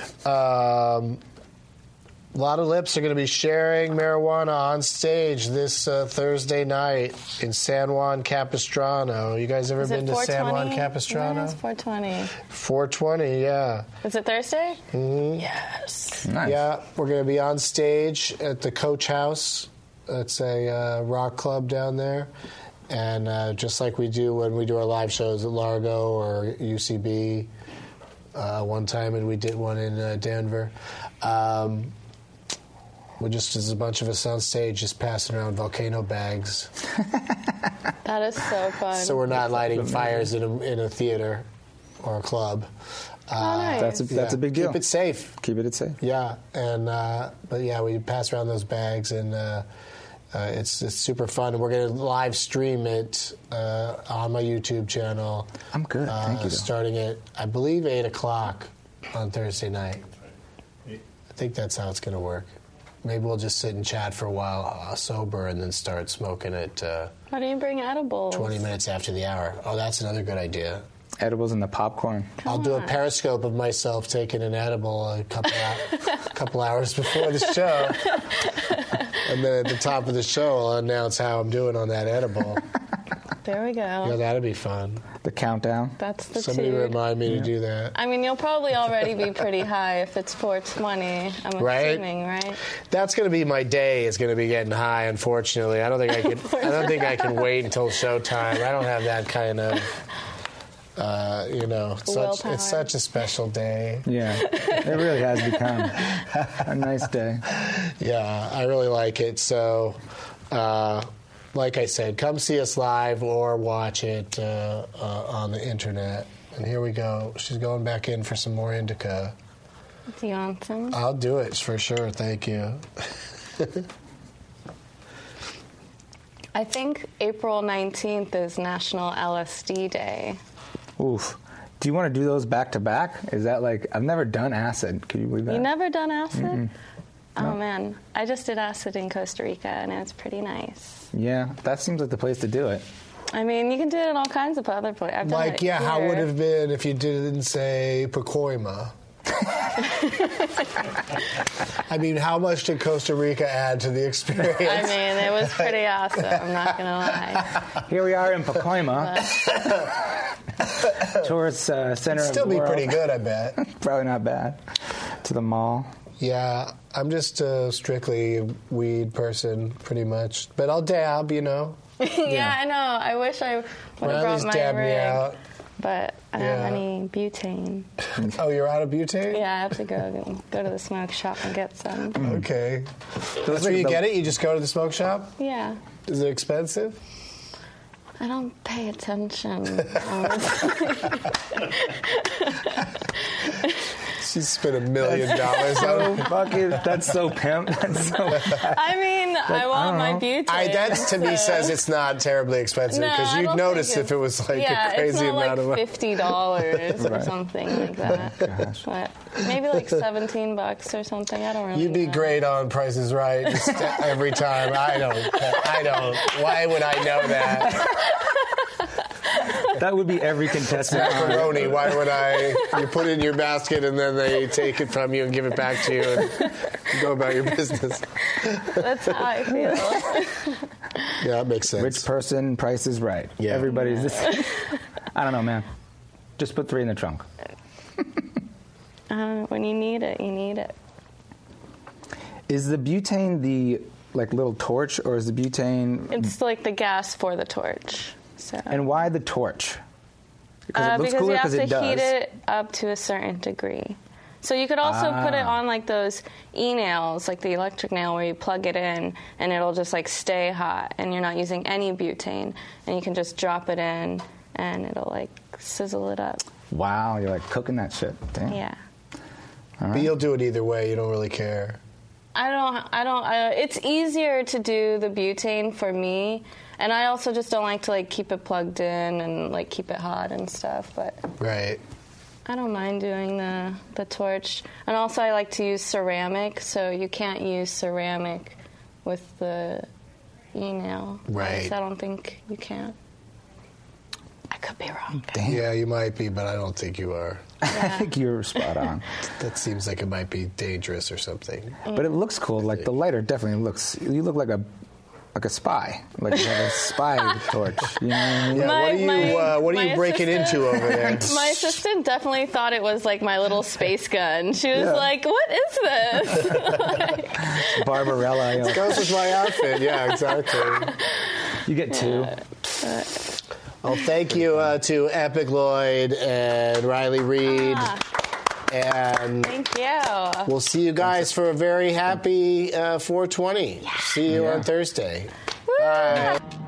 S3: Um, a lot of lips are going to be sharing marijuana on stage this uh, Thursday night in San Juan Capistrano. You guys ever
S4: Is
S3: been
S4: it
S3: to San Juan
S4: four twenty?
S3: Capistrano?
S4: Yeah, it's four twenty.
S3: four twenty, yeah.
S4: Is it Thursday?
S3: Mm-hmm.
S4: Yes.
S5: Nice.
S3: Yeah, we're going to be on stage at the Coach House. It's a uh, rock club down there. And uh, just like we do when we do our live shows at Largo or U C B uh, one time, and we did one in uh, Denver. Um, we just, there's a bunch of us on stage just passing around volcano bags.
S4: That is so fun.
S3: So we're not lighting fires in a, in a theater or a club. Uh,
S4: Oh, nice.
S5: That's a that's a big deal.
S3: Keep it safe.
S5: Keep it safe.
S3: Yeah, and uh, but yeah, we pass around those bags, and uh, uh, it's it's super fun. We're going to live stream it uh, on my YouTube channel.
S5: I'm good.
S3: Uh,
S5: Thank you. though.
S3: Starting at I believe eight o'clock on Thursday night. I think that's how it's going to work. Maybe we'll just sit and chat for a while uh, sober, and then start smoking at uh,
S4: Why don't you bring edibles?
S3: twenty minutes after the hour. Oh, that's another good idea.
S5: Edibles and the popcorn.
S3: I'll do a periscope of myself taking an edible a couple hou- couple hours before the show, and then at the top of the show, I'll announce how I'm doing on that edible.
S4: There we go.
S3: Yeah, that'd be fun.
S5: The countdown.
S4: That's the
S3: Somebody
S4: two.
S3: remind me to do that.
S4: I mean, you'll probably already be pretty high if it's four twenty. I'm
S3: Right?
S4: assuming, right?
S3: That's going to be my day. Is going to be getting high. Unfortunately, I don't think I can. I don't think I can wait until showtime. I don't have that kind of. Uh, you know, such,
S4: Willpower.
S3: it's such a special day.
S5: Yeah, it really has become a nice day.
S3: Yeah, I really like it. So, uh, like I said, come see us live or watch it uh, uh, on the internet. And here we go. She's going back in for some more indica.
S4: Do you want some?
S3: I'll do it for sure. Thank you.
S4: I think April nineteenth is National L S D Day.
S5: Oof. Do you want to do those back to back? Is that like I've never done acid? Could you believe that?
S4: You never done acid?
S5: Mm-mm.
S4: Oh,
S5: No.
S4: man. I just did acid in Costa Rica, and it's pretty nice.
S5: Yeah, that seems like the place to do it.
S4: I mean, you can do it in all kinds of other places. I've done
S3: Like,
S4: it
S3: yeah, how
S4: here.
S3: would it have been if you didn't say Pacoima? I mean, how much did Costa Rica add to the experience?
S4: I mean, it was pretty awesome. I'm not going to lie.
S5: Here we are in Pacoima,
S4: But
S5: tourist uh, center
S3: It'd still
S5: of the
S3: be
S5: world.
S3: pretty good, I bet.
S5: Probably not bad. To the mall.
S3: Yeah, I'm just a strictly weed person, pretty much. But I'll dab, you know.
S4: yeah, I know. I wish I would have
S3: Well, at
S4: brought
S3: least
S4: my
S3: dab me
S4: rig,
S3: out.
S4: but I don't
S3: Yeah.
S4: have any butane.
S3: Oh, you're out of butane?
S4: Yeah, I have to go go to the smoke shop and get some.
S3: Okay.
S5: Those
S3: That's where
S5: are
S3: you
S5: the-
S3: get it? You just go to the smoke shop?
S4: Yeah.
S3: Is it expensive?
S4: I don't pay attention, honestly.
S3: She spent a million dollars
S5: So
S3: on
S5: fucking, that's so pimp. That's so bad.
S4: I mean, I want my butane.
S3: I, that to me
S4: so-
S3: says it's not terribly expensive
S4: No,
S3: because
S4: I
S3: you'd
S4: don't
S3: notice
S4: think
S3: if it was like
S4: yeah,
S3: a crazy
S4: it's not
S3: amount
S4: like
S3: of money.
S4: fifty dollars or
S5: Right.
S4: something like that.
S5: Gosh.
S4: But maybe like seventeen bucks or something. I don't really.
S3: You'd be
S4: know.
S3: great on Price is Right just every time. I don't. I don't. Why would I know that?
S5: That would be every contestant. on it.
S3: Macaroni. Why would I? You put it in your basket and then they take it from you and give it back to you and you go about your business.
S4: That's how I feel.
S3: Yeah, that makes sense.
S5: Rich person, Price is Right.
S3: Yeah.
S5: Everybody's the same. I don't know, man. Just put three in the trunk.
S4: Uh, when you need it, you need it.
S5: Is the butane the like little torch, or is the butane?
S4: It's like the gas for the torch. So.
S5: And why the torch? Because
S4: Uh,
S5: it looks
S4: because
S5: cooler
S4: you have
S5: because
S4: to
S5: it does.
S4: heat it up to a certain degree. So you could also put it
S5: Ah.
S4: on like those e-nails, like the electric nail where you plug it in and it'll just like stay hot and you're not using any butane and you can just drop it in and it'll like sizzle it up.
S5: Wow, you're like cooking that shit. Damn.
S4: Yeah.
S3: But you'll do it either way. You don't really care.
S4: I don't. I don't. I, it's easier to do the butane for me, and I also just don't like to like keep it plugged in and like keep it hot and stuff. But
S3: right.
S4: I don't mind doing the the torch, and also I like to use ceramic. So you can't use ceramic with the e-nail.
S3: Right.
S4: I don't think you can. I could be wrong.
S5: Damn.
S3: Yeah, you might be, but I don't think you are.
S5: I think you're spot on.
S3: That seems like it might be dangerous or something.
S5: But it looks cool. Like the lighter definitely looks. You look like a like a spy. Like you have a spy torch. You know what I mean?
S3: Yeah.
S4: My-
S3: what are you
S4: my-
S3: uh, What are
S4: my
S3: you breaking
S4: assistant-
S3: into over there?
S4: My assistant definitely thought it was like my little space gun. She was
S5: Yeah.
S4: like, "What is this?"
S5: Barbarella. you know.
S3: It goes with my outfit. Yeah, exactly.
S5: You get two.
S3: Well, thank you uh, to Epic Lloyd and Riley Reid.
S4: Ah.
S3: And
S4: Thank you.
S3: we'll see you guys for a very happy uh, four twenty. See you
S5: Yeah.
S3: on Thursday. Bye.